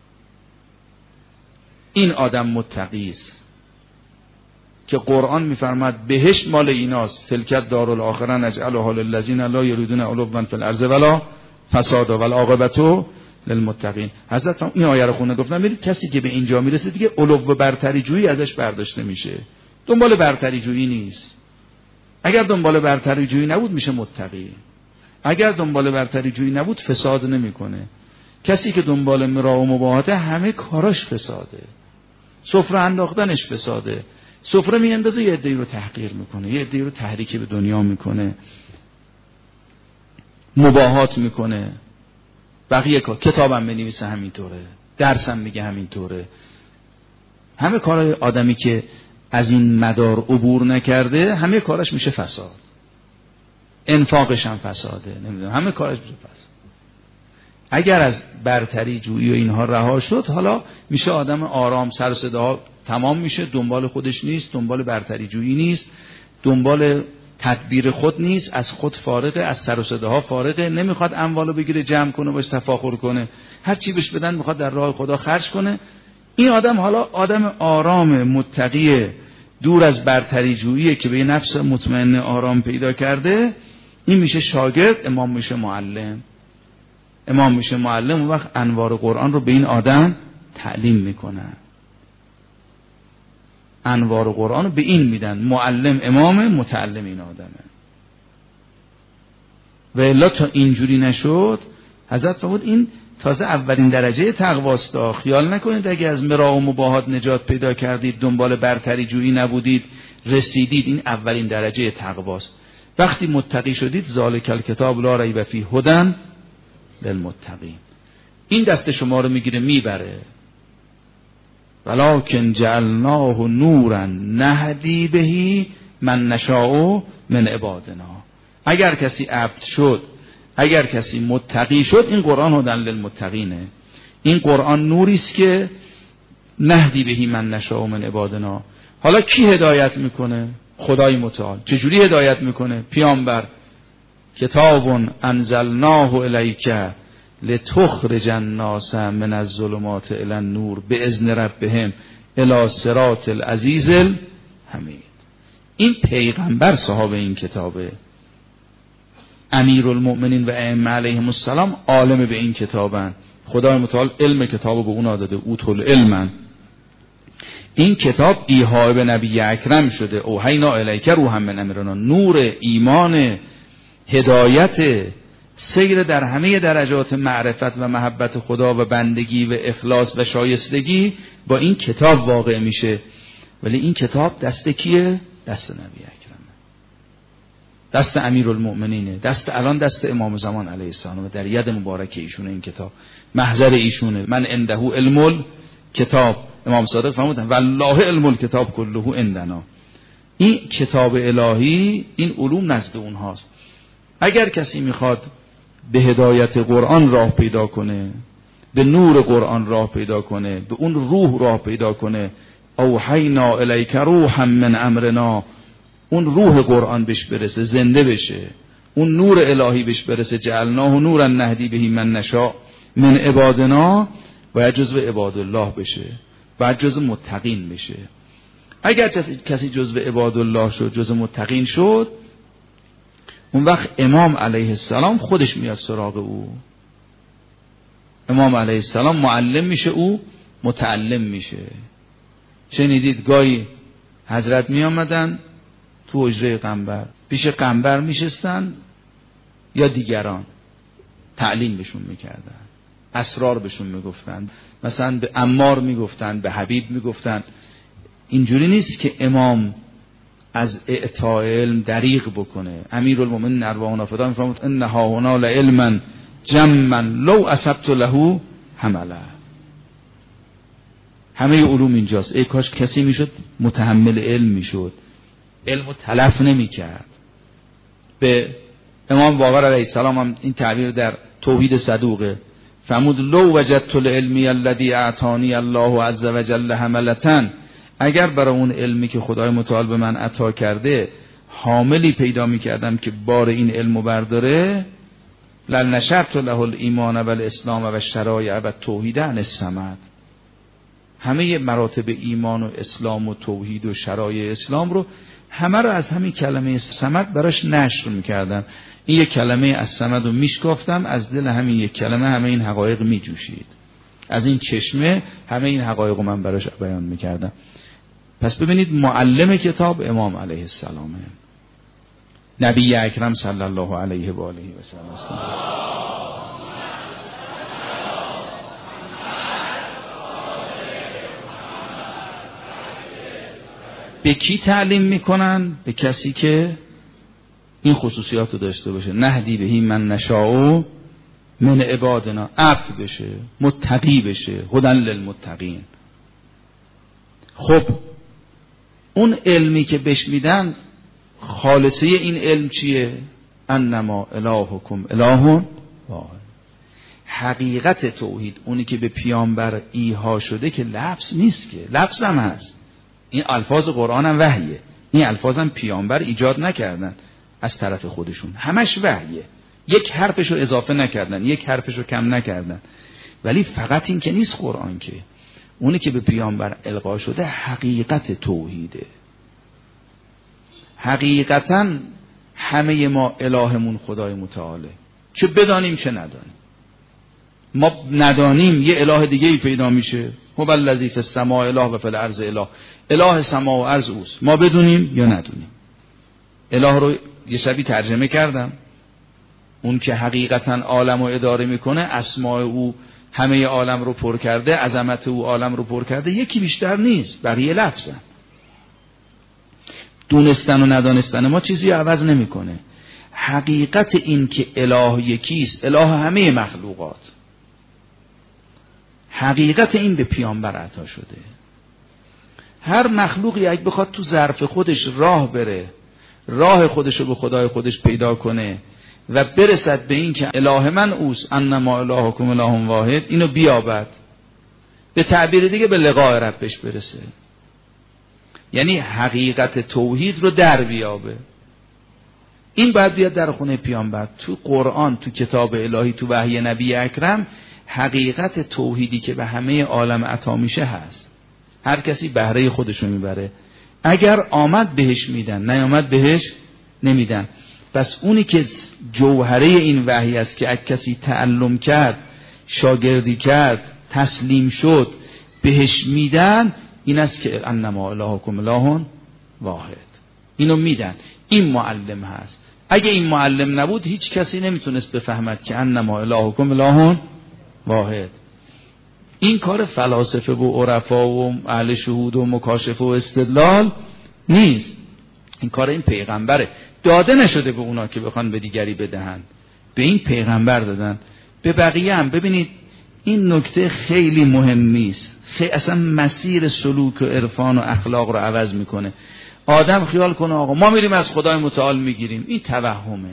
این آدم متقی است که قرآن میفرماد بهشت مال ایناست، تلکت دارالآخرة نجعلها للذین لا یریدون علوا فی الارض ولا فسادا والعاقبة للمتقین. حضرت این آیه رو خونه گفتن ببینید کسی که به اینجا میرسه دیگه علو و برتری جویی ازش برداشته میشه، دنبال برتری جویی نیست. اگر دنبال برتری جویی نبود میشه متقی. اگر دنبال برتری جویی نبود فساد نمیکنه. کسی که دنبال مراء و مباهاته همه کاراش فساده، سفره انداختنش فساده. سفره میاندازه یه عده‌ای رو تحقیر میکنه، یه عده‌ای رو تحریک به دنیا میکنه، مباهات میکنه. بقیه کتابم بنویسه همینطوره، درسم میگه همینطوره. همه کارهای آدمی که از این مدار عبور نکرده همه کارش میشه فساد. انفاقش هم فساده، نمیدونم همه کارش میشه فساد. اگر از برتری جویی و اینها رها شد، حالا میشه آدم آرام، سر و صدا تمام میشه، دنبال خودش نیست، دنبال برتری جویی نیست، دنبال تدبیر خود نیست، از خود فارغه، از سر و صداها فارغه، نمیخواد اموالو بگیره جمع کنه باش تفاخر کنه، هر چی بهش بدن میخواد در راه خدا خرج کنه. این آدم حالا آدم آرام متقی دور از برتری جویی که به نفس مطمئن آرام پیدا کرده. این میشه شاگرد، امام میشه معلم. امام میشه معلم، اون وقت انوار قرآن رو به این آدم تعلیم میکنن. انوار قرآن رو به این میدن، معلم امام، متعلم این آدمه. و الا تا اینجوری نشد، حضرت فرمود این تازه اولین درجه تقواست. خیال نکنید اگه از مراء و مباهات نجات پیدا کردید، دنبال برتری جویی نبودید، رسیدید، این اولین درجه تقواست. وقتی متقی شدید، ذالک الکتاب لا ریب فیه هدی للمتقین، این دست شما رو میگیره میبره. ولکن جعلناه نورا نهدی بهی من نشاء من عبادنا. اگر کسی عبد شد، اگر کسی متقی شد، این قرآن هدی للمتقینه. این قرآن نوری است که نهدی بهی من نشاء من عبادنا. حالا کی هدایت میکنه؟ خدای متعال. چجوری هدایت میکنه؟ پیامبر. کتاب انزلناه الیک لتخرج الناس من الظلمات الی النور باذن ربهم الی صراط العزیز الحمید. این پیغمبر صاحب این کتابه، امیرالمؤمنین و ائمه علیهم السلام عالم به این کتابن. خدای متعال علم کتابو به اونا داده، اوتل علمن. این کتاب ایحاء به نبی اکرم شده، اوحینا الیک روحا من امرنا، نور ایمان، هدایت، سیر در همه درجات معرفت و محبت خدا و بندگی و اخلاص و شایستگی با این کتاب واقع میشه. ولی این کتاب دست کیه؟ دست نبی اکرمه، دست امیرالمؤمنینه، الان دست امام زمان علیه السلام، در ید مبارک ایشونه. این کتاب محضر ایشونه. من عنده علم کتاب، امام صادق فرمودن والله علم الکتاب کله عندنا. این کتاب الهی، این علوم نزد اونهاست. اگر کسی میخواد به هدایت قرآن راه پیدا کنه، به نور قرآن راه پیدا کنه، به اون روح راه پیدا کنه، اوحینا الیک روحا من امرنا، اون روح قرآن بهش برسه، زنده بشه، اون نور الهی بهش برسه، جعلناه نورا نهدی بهی من نشاء من عبادنا، باید جزو عباد الله بشه، باید جزو متقین بشه. اگر کسی جزو عباد الله شد، جزو متقین شد، اون وقت امام علیه السلام خودش میاد سراغ او. امام علیه السلام معلم میشه، او متعلم میشه. شنیدید گاهی حضرت می آمدن تو حجره قنبر، پیش قنبر میشستن یا دیگران تعلیم بهشون میکردن، اسرار بهشون میگفتن، مثلا به عمار میگفتن، به حبیب میگفتن. اینجوری نیست که امام از اعطاء علم دریغ بکنه. امیرالمومنین ارواحنا فداه میفرمود ان هاهنا لعلما جما لو اصبت له حمله. همه علوم اینجاست. ای کاش کسی میشد متحمل علم میشد، علمو تلف نمیکرد. به امام باقر علیه السلام هم این تعبیر در توحید صدوقه، فرمود لو وجدت العلمی الذی اعطانی الله عز وجل حملة، اگر برای اون علمی که خدای متعال به من عطا کرده حاملی پیدا میکردم که بار این علمو برداره، لنشرت له الایمان و الاسلام و الشرایع و التوحید عن الصمد، همه مراتب ایمان و اسلام و توحید و شرایع اسلام رو همه رو از همین کلمه صمد براش نشر میکردن. این یک کلمه از صمد رو میشکافتم، از دل همین یک کلمه همه این حقایق میجوشید، از این چشمه همه این حقایق رو من براش بیان میکردم. پس ببینید معلم کتاب امام علیه السلامه، نبی اکرم صلی الله علیه و آله و سلم. به کی تعلیم میکنن؟ به کسی که این خصوصیات رو داشته باشه. نهدی بهی من نشاء من عبادنا، عبد بشه، متقی بشه، هدی للمتقین. خب اون علمی که بهش میدن، خالصه این علم چیه؟ انما الهکم اله واحد. حقیقت توحید، اونی که به پیامبر ایحا شده که لفظ نیست، که لفظ هم هست. این الفاظ قرآن هم وحیه، این الفاظ هم پیامبر ایجاد نکردن از طرف خودشون، همش وحیه، یک حرفشو اضافه نکردن، یک حرفشو کم نکردن. ولی فقط این که نیست قرآن، که اونی که به پیامبر القا شده حقیقت توحیده. حقیقتا همه ما الهمون خدای متعاله، چه بدانیم چه ندانیم. ما ندانیم یه اله دیگه ای پیدا میشه، هو الذی فی السماء اله و فی الارض اله، اله سما و ارض اوست، ما بدونیم یا ندونیم. اله رو یه شبی ترجمه کردم، اون که حقیقتا عالم رو اداره میکنه، اسماء او همه عالم رو پر کرده، عظمت او عالم رو پر کرده، یکی بیشتر نیست، بقیه لفظن. دونستن و ندانستن ما چیزی عوض نمیکنه. حقیقت این که اله یکیست، اله همه مخلوقات، حقیقت این به پیامبر عطا شده. هر مخلوقی اگه بخواد تو ظرف خودش راه بره، راه خودش رو به خدای خودش پیدا کنه و برسد به این که اله من اوست، انما الهکم اله واحد، اینو بیابد، به تعبیر دیگه به لقاء ربش برسه، یعنی حقیقت توحید رو در بیابه. این باید بیاد در خونه پیامبر. تو قرآن، تو کتاب الهی، تو وحی نبی اکرم، حقیقت توحیدی که به همه عالم عطا میشه هست. هر کسی بهره خودشو میبره، اگر آمد بهش میدن، نیامد بهش نمیدن. پس اونی که جوهره این وحی است که اگه کسی تعلم کرد، شاگردی کرد، تسلیم شد، بهش میدن، این است که انما الهکم اله واحد، اینو میدن. این معلم هست. اگه این معلم نبود هیچ کسی نمیتونست بفهمد که انما الهکم اله واحد. این کار فلاسفه و عرفا و اهل شهود و مکاشفه و استدلال نیست، این کار این پیغمبره. داده نشده به اونا که بخوان به دیگری بدهند، به این پیغمبر دادن. به بقیه هم ببینید این نکته خیلی مهمی است، اصلا مسیر سلوک و عرفان و اخلاق رو عوض میکنه. آدم خیال کنه آقا ما میریم از خدای متعال میگیریم، این توهمه.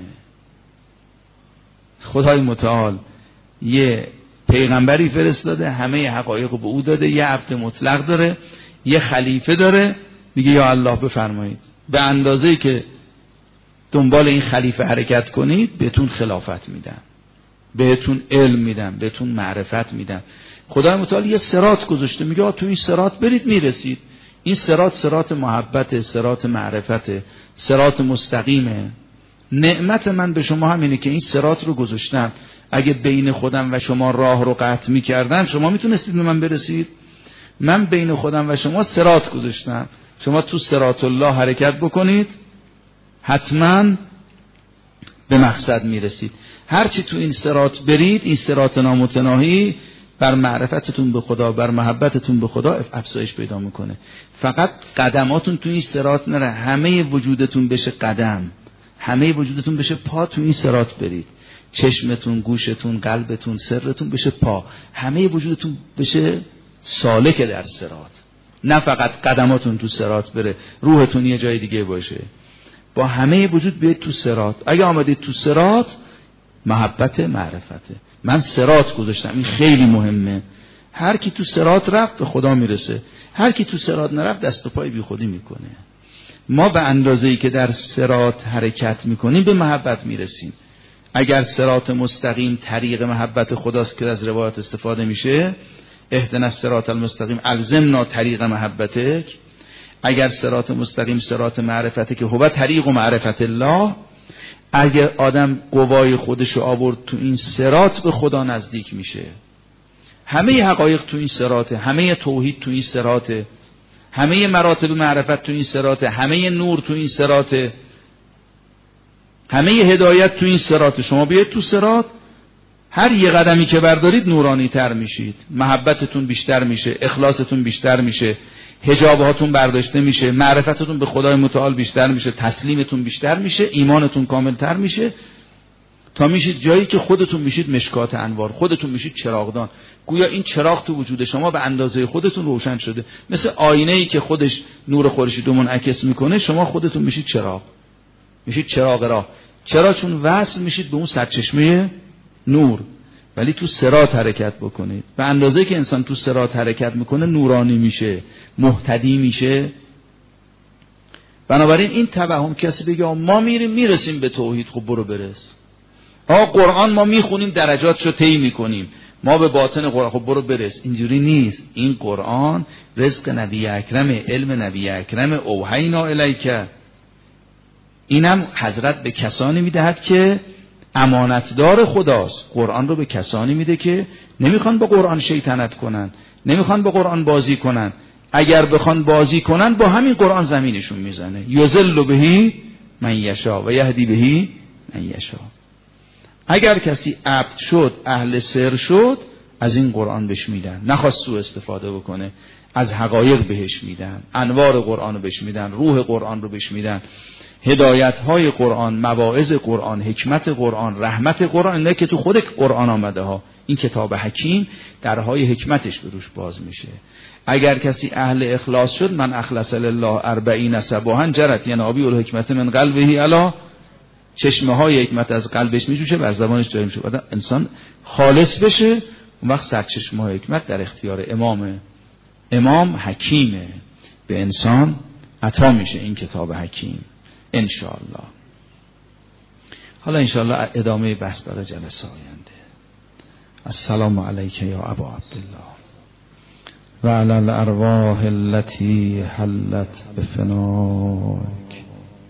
خدای متعال یه پیغمبری فرستاده، همه حقایق رو به او داده، یه عبد مطلق داره، یه خلیفه داره، میگه یا الله بفرمایید، به اندازه‌ای که دنبال این خلیفه حرکت کنید بهتون خلافت میدم، بهتون علم میدم، بهتون معرفت میدم. خدای متعال یه صراط گذاشته، میگه تو این صراط برید میرسید. این صراط محبت، صراط معرفت، صراط مستقیمه. نعمت من به شما همینه که این صراط رو گذاشتم. اگه بین خودم و شما راه رو قطع می‌کردن، شما میتونستید به من برسید؟ من بین خودم و شما صراط گذاشتم، شما تو صراط الله حرکت بکنید، حتما به مقصد میرسید. هرچی تو این صراط برید، این صراط نامتناهی، بر معرفتتون به خدا، بر محبتتون به خدا افزایش پیدا میکنه. فقط قدماتون تو این صراط نره، همه وجودتون بشه قدم، همه وجودتون بشه پا، تو این صراط برید. چشمتون، گوشتون، قلبتون، سرتون بشه پا، همه وجودتون بشه سالک در صراط، نه فقط قدماتون تو صراط بره روحتون یه جای دیگه باشه، با همه وجود بیاید تو صراط. اگه آمدید تو صراط، محبت معرفته. من صراط گذاشتم، این خیلی مهمه. هر کی تو صراط رفت به خدا میرسه، هر کی تو صراط نرفت دست و پای بی خودی میکنه. ما به اندازه‌ای که در صراط حرکت میکنیم به محبت میرسیم. اگر صراط مستقیم طریق محبت خداست که از روایت استفاده میشه، اهدنا الصراط المستقیم الزمنا طریق محبتک. اگر صراط مستقیم صراط معرفته که هو طریق و معرفت الله، اگر آدم قوای خودشو آورد تو این صراط به خدا نزدیک میشه. همه حقایق تو این صراطه، همه توحید تو این صراطه، همه مراتب معرفت تو این صراطه، همه نور تو این صراطه، همه هدایت تو این صراطه. شما بیاید تو صراط، هر یه قدمی که بردارید نورانی تر میشید، محبتتون بیشتر میشه، اخلاصتون بیشتر میشه، حجابهاتون برداشته میشه، معرفتتون به خدای متعال بیشتر میشه، تسلیمتون بیشتر میشه، ایمانتون کاملتر میشه، تا میشید جایی که خودتون میشید مشکات انوار، خودتون میشید چراغدان. گویا این چراغ تو وجود شما به اندازه خودتون روشن شده، مثل آینه‌ای که خودش نور خورشید رو منعکس میکنه. شما خودتون میشید چراغ، میشید چراغ راه. چرا؟ چون وصل میشید به اون سرچشمه نور. ولی تو صراط حرکت بکنید، به اندازه که انسان تو صراط حرکت میکنه نورانی میشه، مهتدی میشه. بنابراین این توهم کسی بگه ما میرسیم به توحید، خب برو برس. قرآن ما میخونیم درجاتشو طی میکنیم، ما به باطن قرآن، خب برو برس. اینجوری نیست. این قرآن رزق نبی اکرم، علم نبی اکرم، اوحینا الیک. اینم حضرت به کسانی میدهد که امانتدار خداست. قرآن رو به کسانی میده که نمیخوان با قرآن شیطنت کنن، نمیخوان با قرآن بازی کنن. اگر بخوان بازی کنن با همین قرآن زمینشون میزنه. یضل به من یشاء و یهدی به من یشاء. اگر کسی عبد شد، اهل سر شد، از این قرآن بهش میدن، نخواست سوء استفاده بکنه، از حقایق بهش میدن، انوار قرآن رو بهش میدن، روح قرآن رو بهش میدن، هدایت های قرآن، مواعظ قرآن، حکمت قرآن، رحمت قرآن، نه که تو خود قرآن آمده ها. این کتاب حکیم درهای حکمتش به روش باز میشه. اگر کسی اهل اخلاص شد، من اخلص لله 40 صباحا جرت ینابیع الحکمت من قلبه الا، چشمه های حکمت از قلبش میجوشه، بر زبانش جاری میشه. بعد انسان خالص بشه، اون وقت سرچشمه های حکمت در اختیار امامه. امام حکیمه، به انسان عطا میشه این کتاب حکیم انشاءالله. حالا انشاءالله ادامه بحث برای جلسه آینده. السلام علیک یا ابا عبدالله و علی الارواح التي حلت بفناک.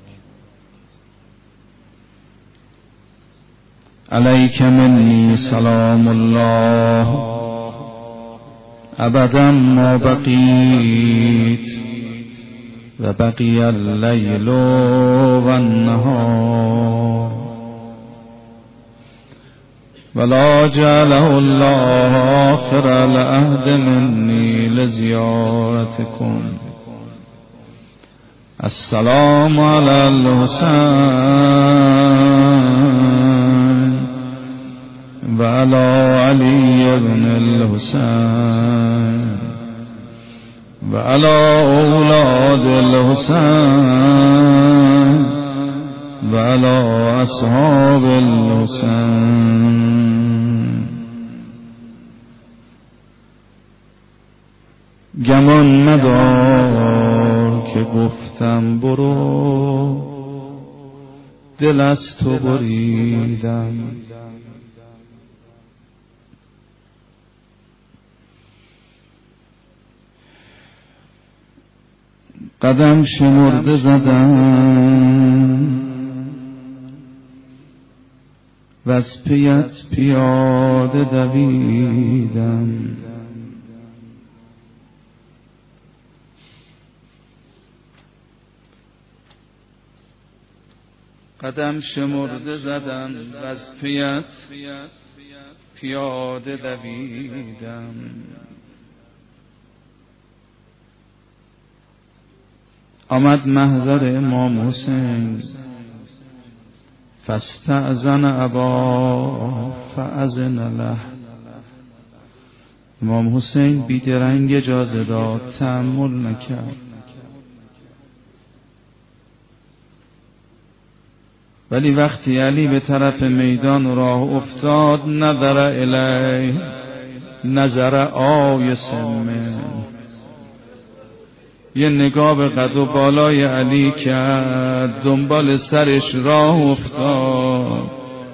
علیک منی سلام الله ابدا ما بقیت و بقی اللیل و النهار ولا جعله الله آخر العهد منی لزیارتکم. السلام علی الحسین و علی علی ابن الحسین و علی اولاد الحسین و علی اصحاب الحسین. گمان مدار که گفتم برو، دل از تو بریدم. قدم شمرده زدم و از پیت پیاده دویدم. قدم شمرده زدم و از پیت پیاده دویدم. آمد محضر امام حسین فاستأذن ابا فاذن له امام حسین بیدرنگ اجازه داد، تأمل نکرد. ولی وقتی علی به طرف میدان راه افتاد، نظر الیه، نظر آیس من، یه نگاه به قد و بالای علی کرد، دنبال سرش راه افتاد،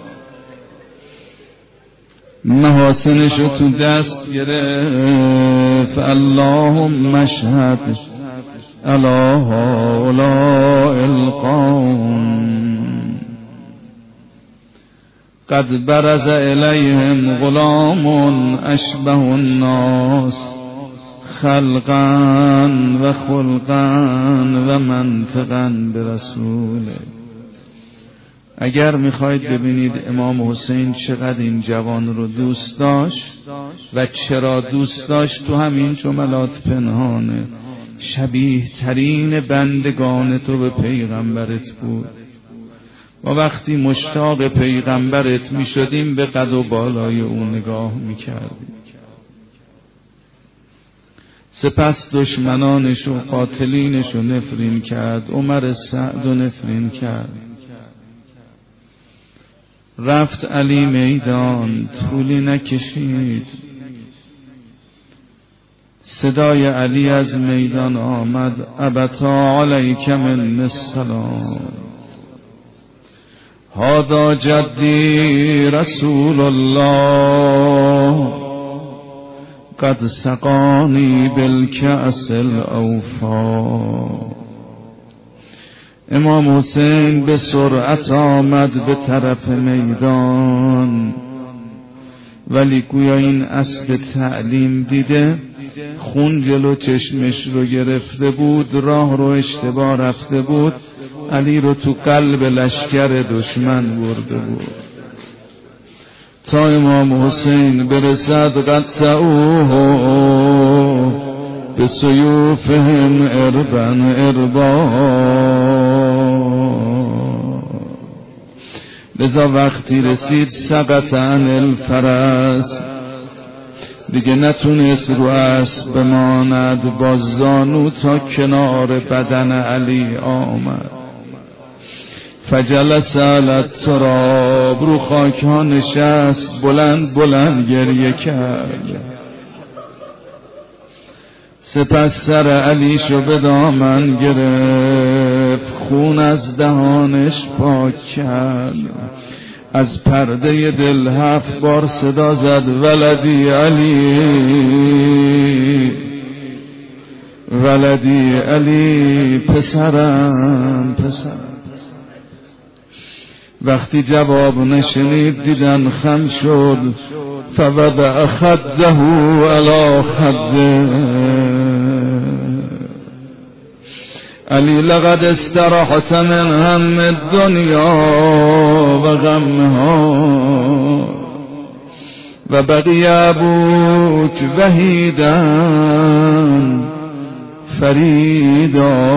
محاسنشو تو دست گرفت. اللهم اشهد علی هؤلاء القوم قد برز الیهم غلام اشبه الناس خلقا و خلقا و منطقا برسوله. اگر میخواید ببینید امام حسین چقدر این جوان رو دوست داشت و چرا دوست داشت، تو همین جملات پنهانه. شبیه ترین بندگان تو به پیغمبرت بود. ما وقتی مشتاق پیغمبرت میشدیم به قد و بالای او نگاه میکردیم. سپس دشمنانش و قاتلینش رو نفرین کرد. عمر سعد رو نفرین کرد. رفت علی میدان، طولی نکشید صدای علی از میدان آمد. ابتا علیک من السلام، هذا جدی رسول الله قد سقانی بالکأس الاوفا. امام حسین به سرعت آمد به طرف میدان، ولی گویا این اسب تعلیم دیده، خون جلو چشمش رو گرفته بود، راه رو اشتباه رفته بود، علی رو تو قلب لشکر دشمن برده بود. تا امام حسین برسد قطعوه به سیوفهم اربا اربا. لذا وقتی رسید سقط عن الفرس، دیگه نتونست رو اسب بماند، با زانو تا کنار بدن علی آمد. فجلس علی التراب، رو خاک ها نشست، بلند بلند گریه کرد. سپس سر علی شو به دامن گرفت، خون از دهانش پاک کرد. از پرده دل 7 بار صدا زد ولدی علی، ولدی علی، پسرم پسرم. وقتی جواب نشنید دیدن خم شد. فوضع خده علی خده، علی لقد استراحت من هم الدنیا و غمها و بقی ابوک وحیدا فریدا.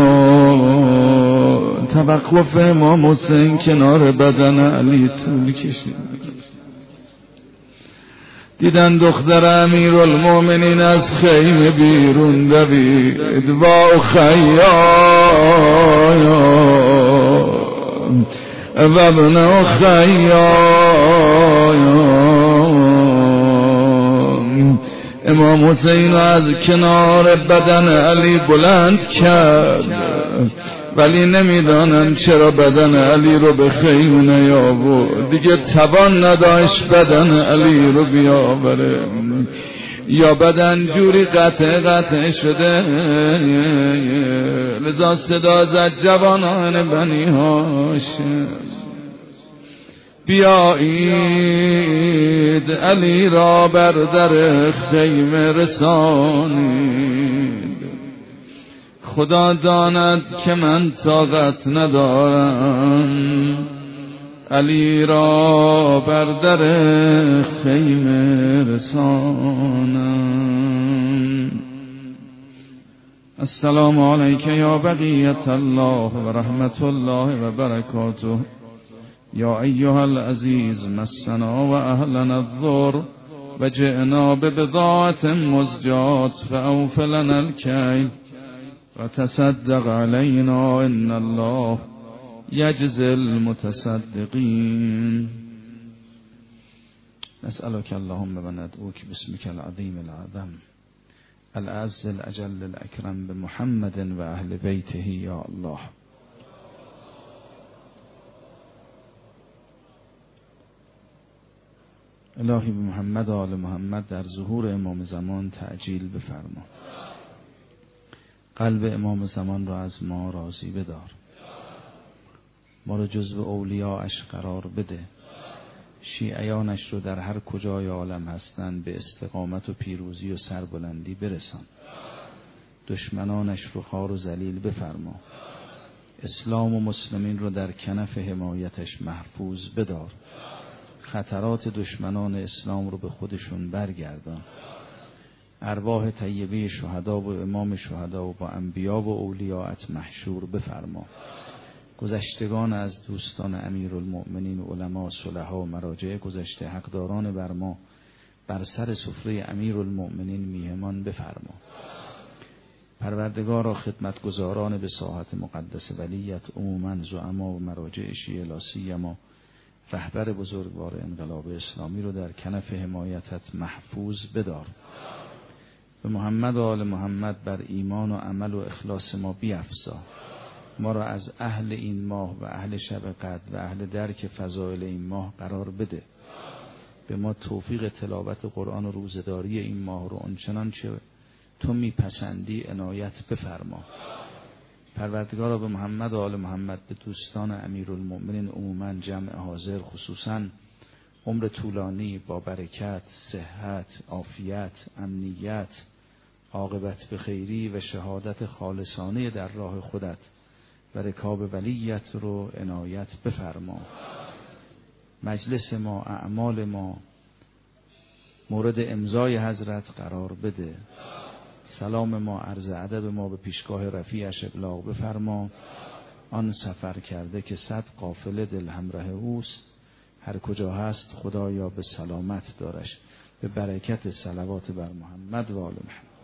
توقف امام حسین کنار بدن علی طول کشید. دیدن دختر امیرالمومنین از خیمه بیرون دوید با خیام و ابن خیام. امام حسین از کنار بدن علی بلند کرد، ولی نمیدانن چرا بدن علی رو به خیمه نیاورد. دیگه توان نداشت بدن علی رو بیاوره، یا بدن جوری قطع شده. لذا صدا زد جوانان بنی هاشم، بیایید علی را بر در خیمه رسانید. خدا داند که من طاقت ندارم علی را بر در خیمه رسانم. السلام علیک یا بقیت الله و رحمت الله و برکاته. یا ایها العزیز مسنا و اهلنا الضر و جئنا ببضاعة مزجات فأوف لنا الكيل و تصدق علينا ان الله يجزي المتصدقين. نسألك اللهم و ندعوك باسمك العظيم العظم الأعز الأجل الأكرم بمحمد و اهل بیته یا الله. الهی به محمد و آل محمد در ظهور امام زمان تعجیل بفرما. قلب امام زمان را از ما راضی بدار. ما را جزو اولیاءش قرار بده. شیعیانش رو در هر کجای عالم هستند به استقامت و پیروزی و سربلندی برسان. دشمنانش رو خوار و ذلیل بفرما. اسلام و مسلمین رو در کنف حمایتش محفوظ بدار. خطرات دشمنان اسلام رو به خودشون برگردان. ارواح طیبه شهدا و امام شهدا و با انبیا و اولیاءت محشور بفرما. گذشتگان از دوستان امیرالمؤمنین و علما صلحا و مراجع گذشته حقداران بر ما بر سر سفره امیرالمؤمنین میهمان بفرما. پروردگارا خدمتگزاران به ساحت مقدس ولیت عموماً زعما و مراجع شیعه لا سیما رهبر بزرگوار انقلاب اسلامی رو در کنف حمایتت محفوظ بدار. به محمد و آل محمد بر ایمان و عمل و اخلاص ما بیفزا. ما را از اهل این ماه و اهل شب قدر و اهل درک فضائل این ماه قرار بده. به ما توفیق تلاوت قرآن و روزداری این ماه رو آنچنان چه تو میپسندی عنایت بفرما. پروردگارا به محمد و آل محمد به دوستان امیرالمؤمنین عموماً جمع حاضر خصوصاً عمر طولانی با برکت، صحت، عافیت، امنیت، عاقبت به خیری و شهادت خالصانه در راه خودت و رکاب ولیت رو عنایت بفرما. مجلس ما، اعمال ما مورد امضای حضرت قرار بده. سلام ما، عرض ادب ما به پیشگاه رفیعش ابلاغ بفرما. آن سفر کرده که 100 قافله دل همراه اوست، هر کجا هست خدایا به سلامت دارش. به برکت صلوات بر محمد و آل محمد.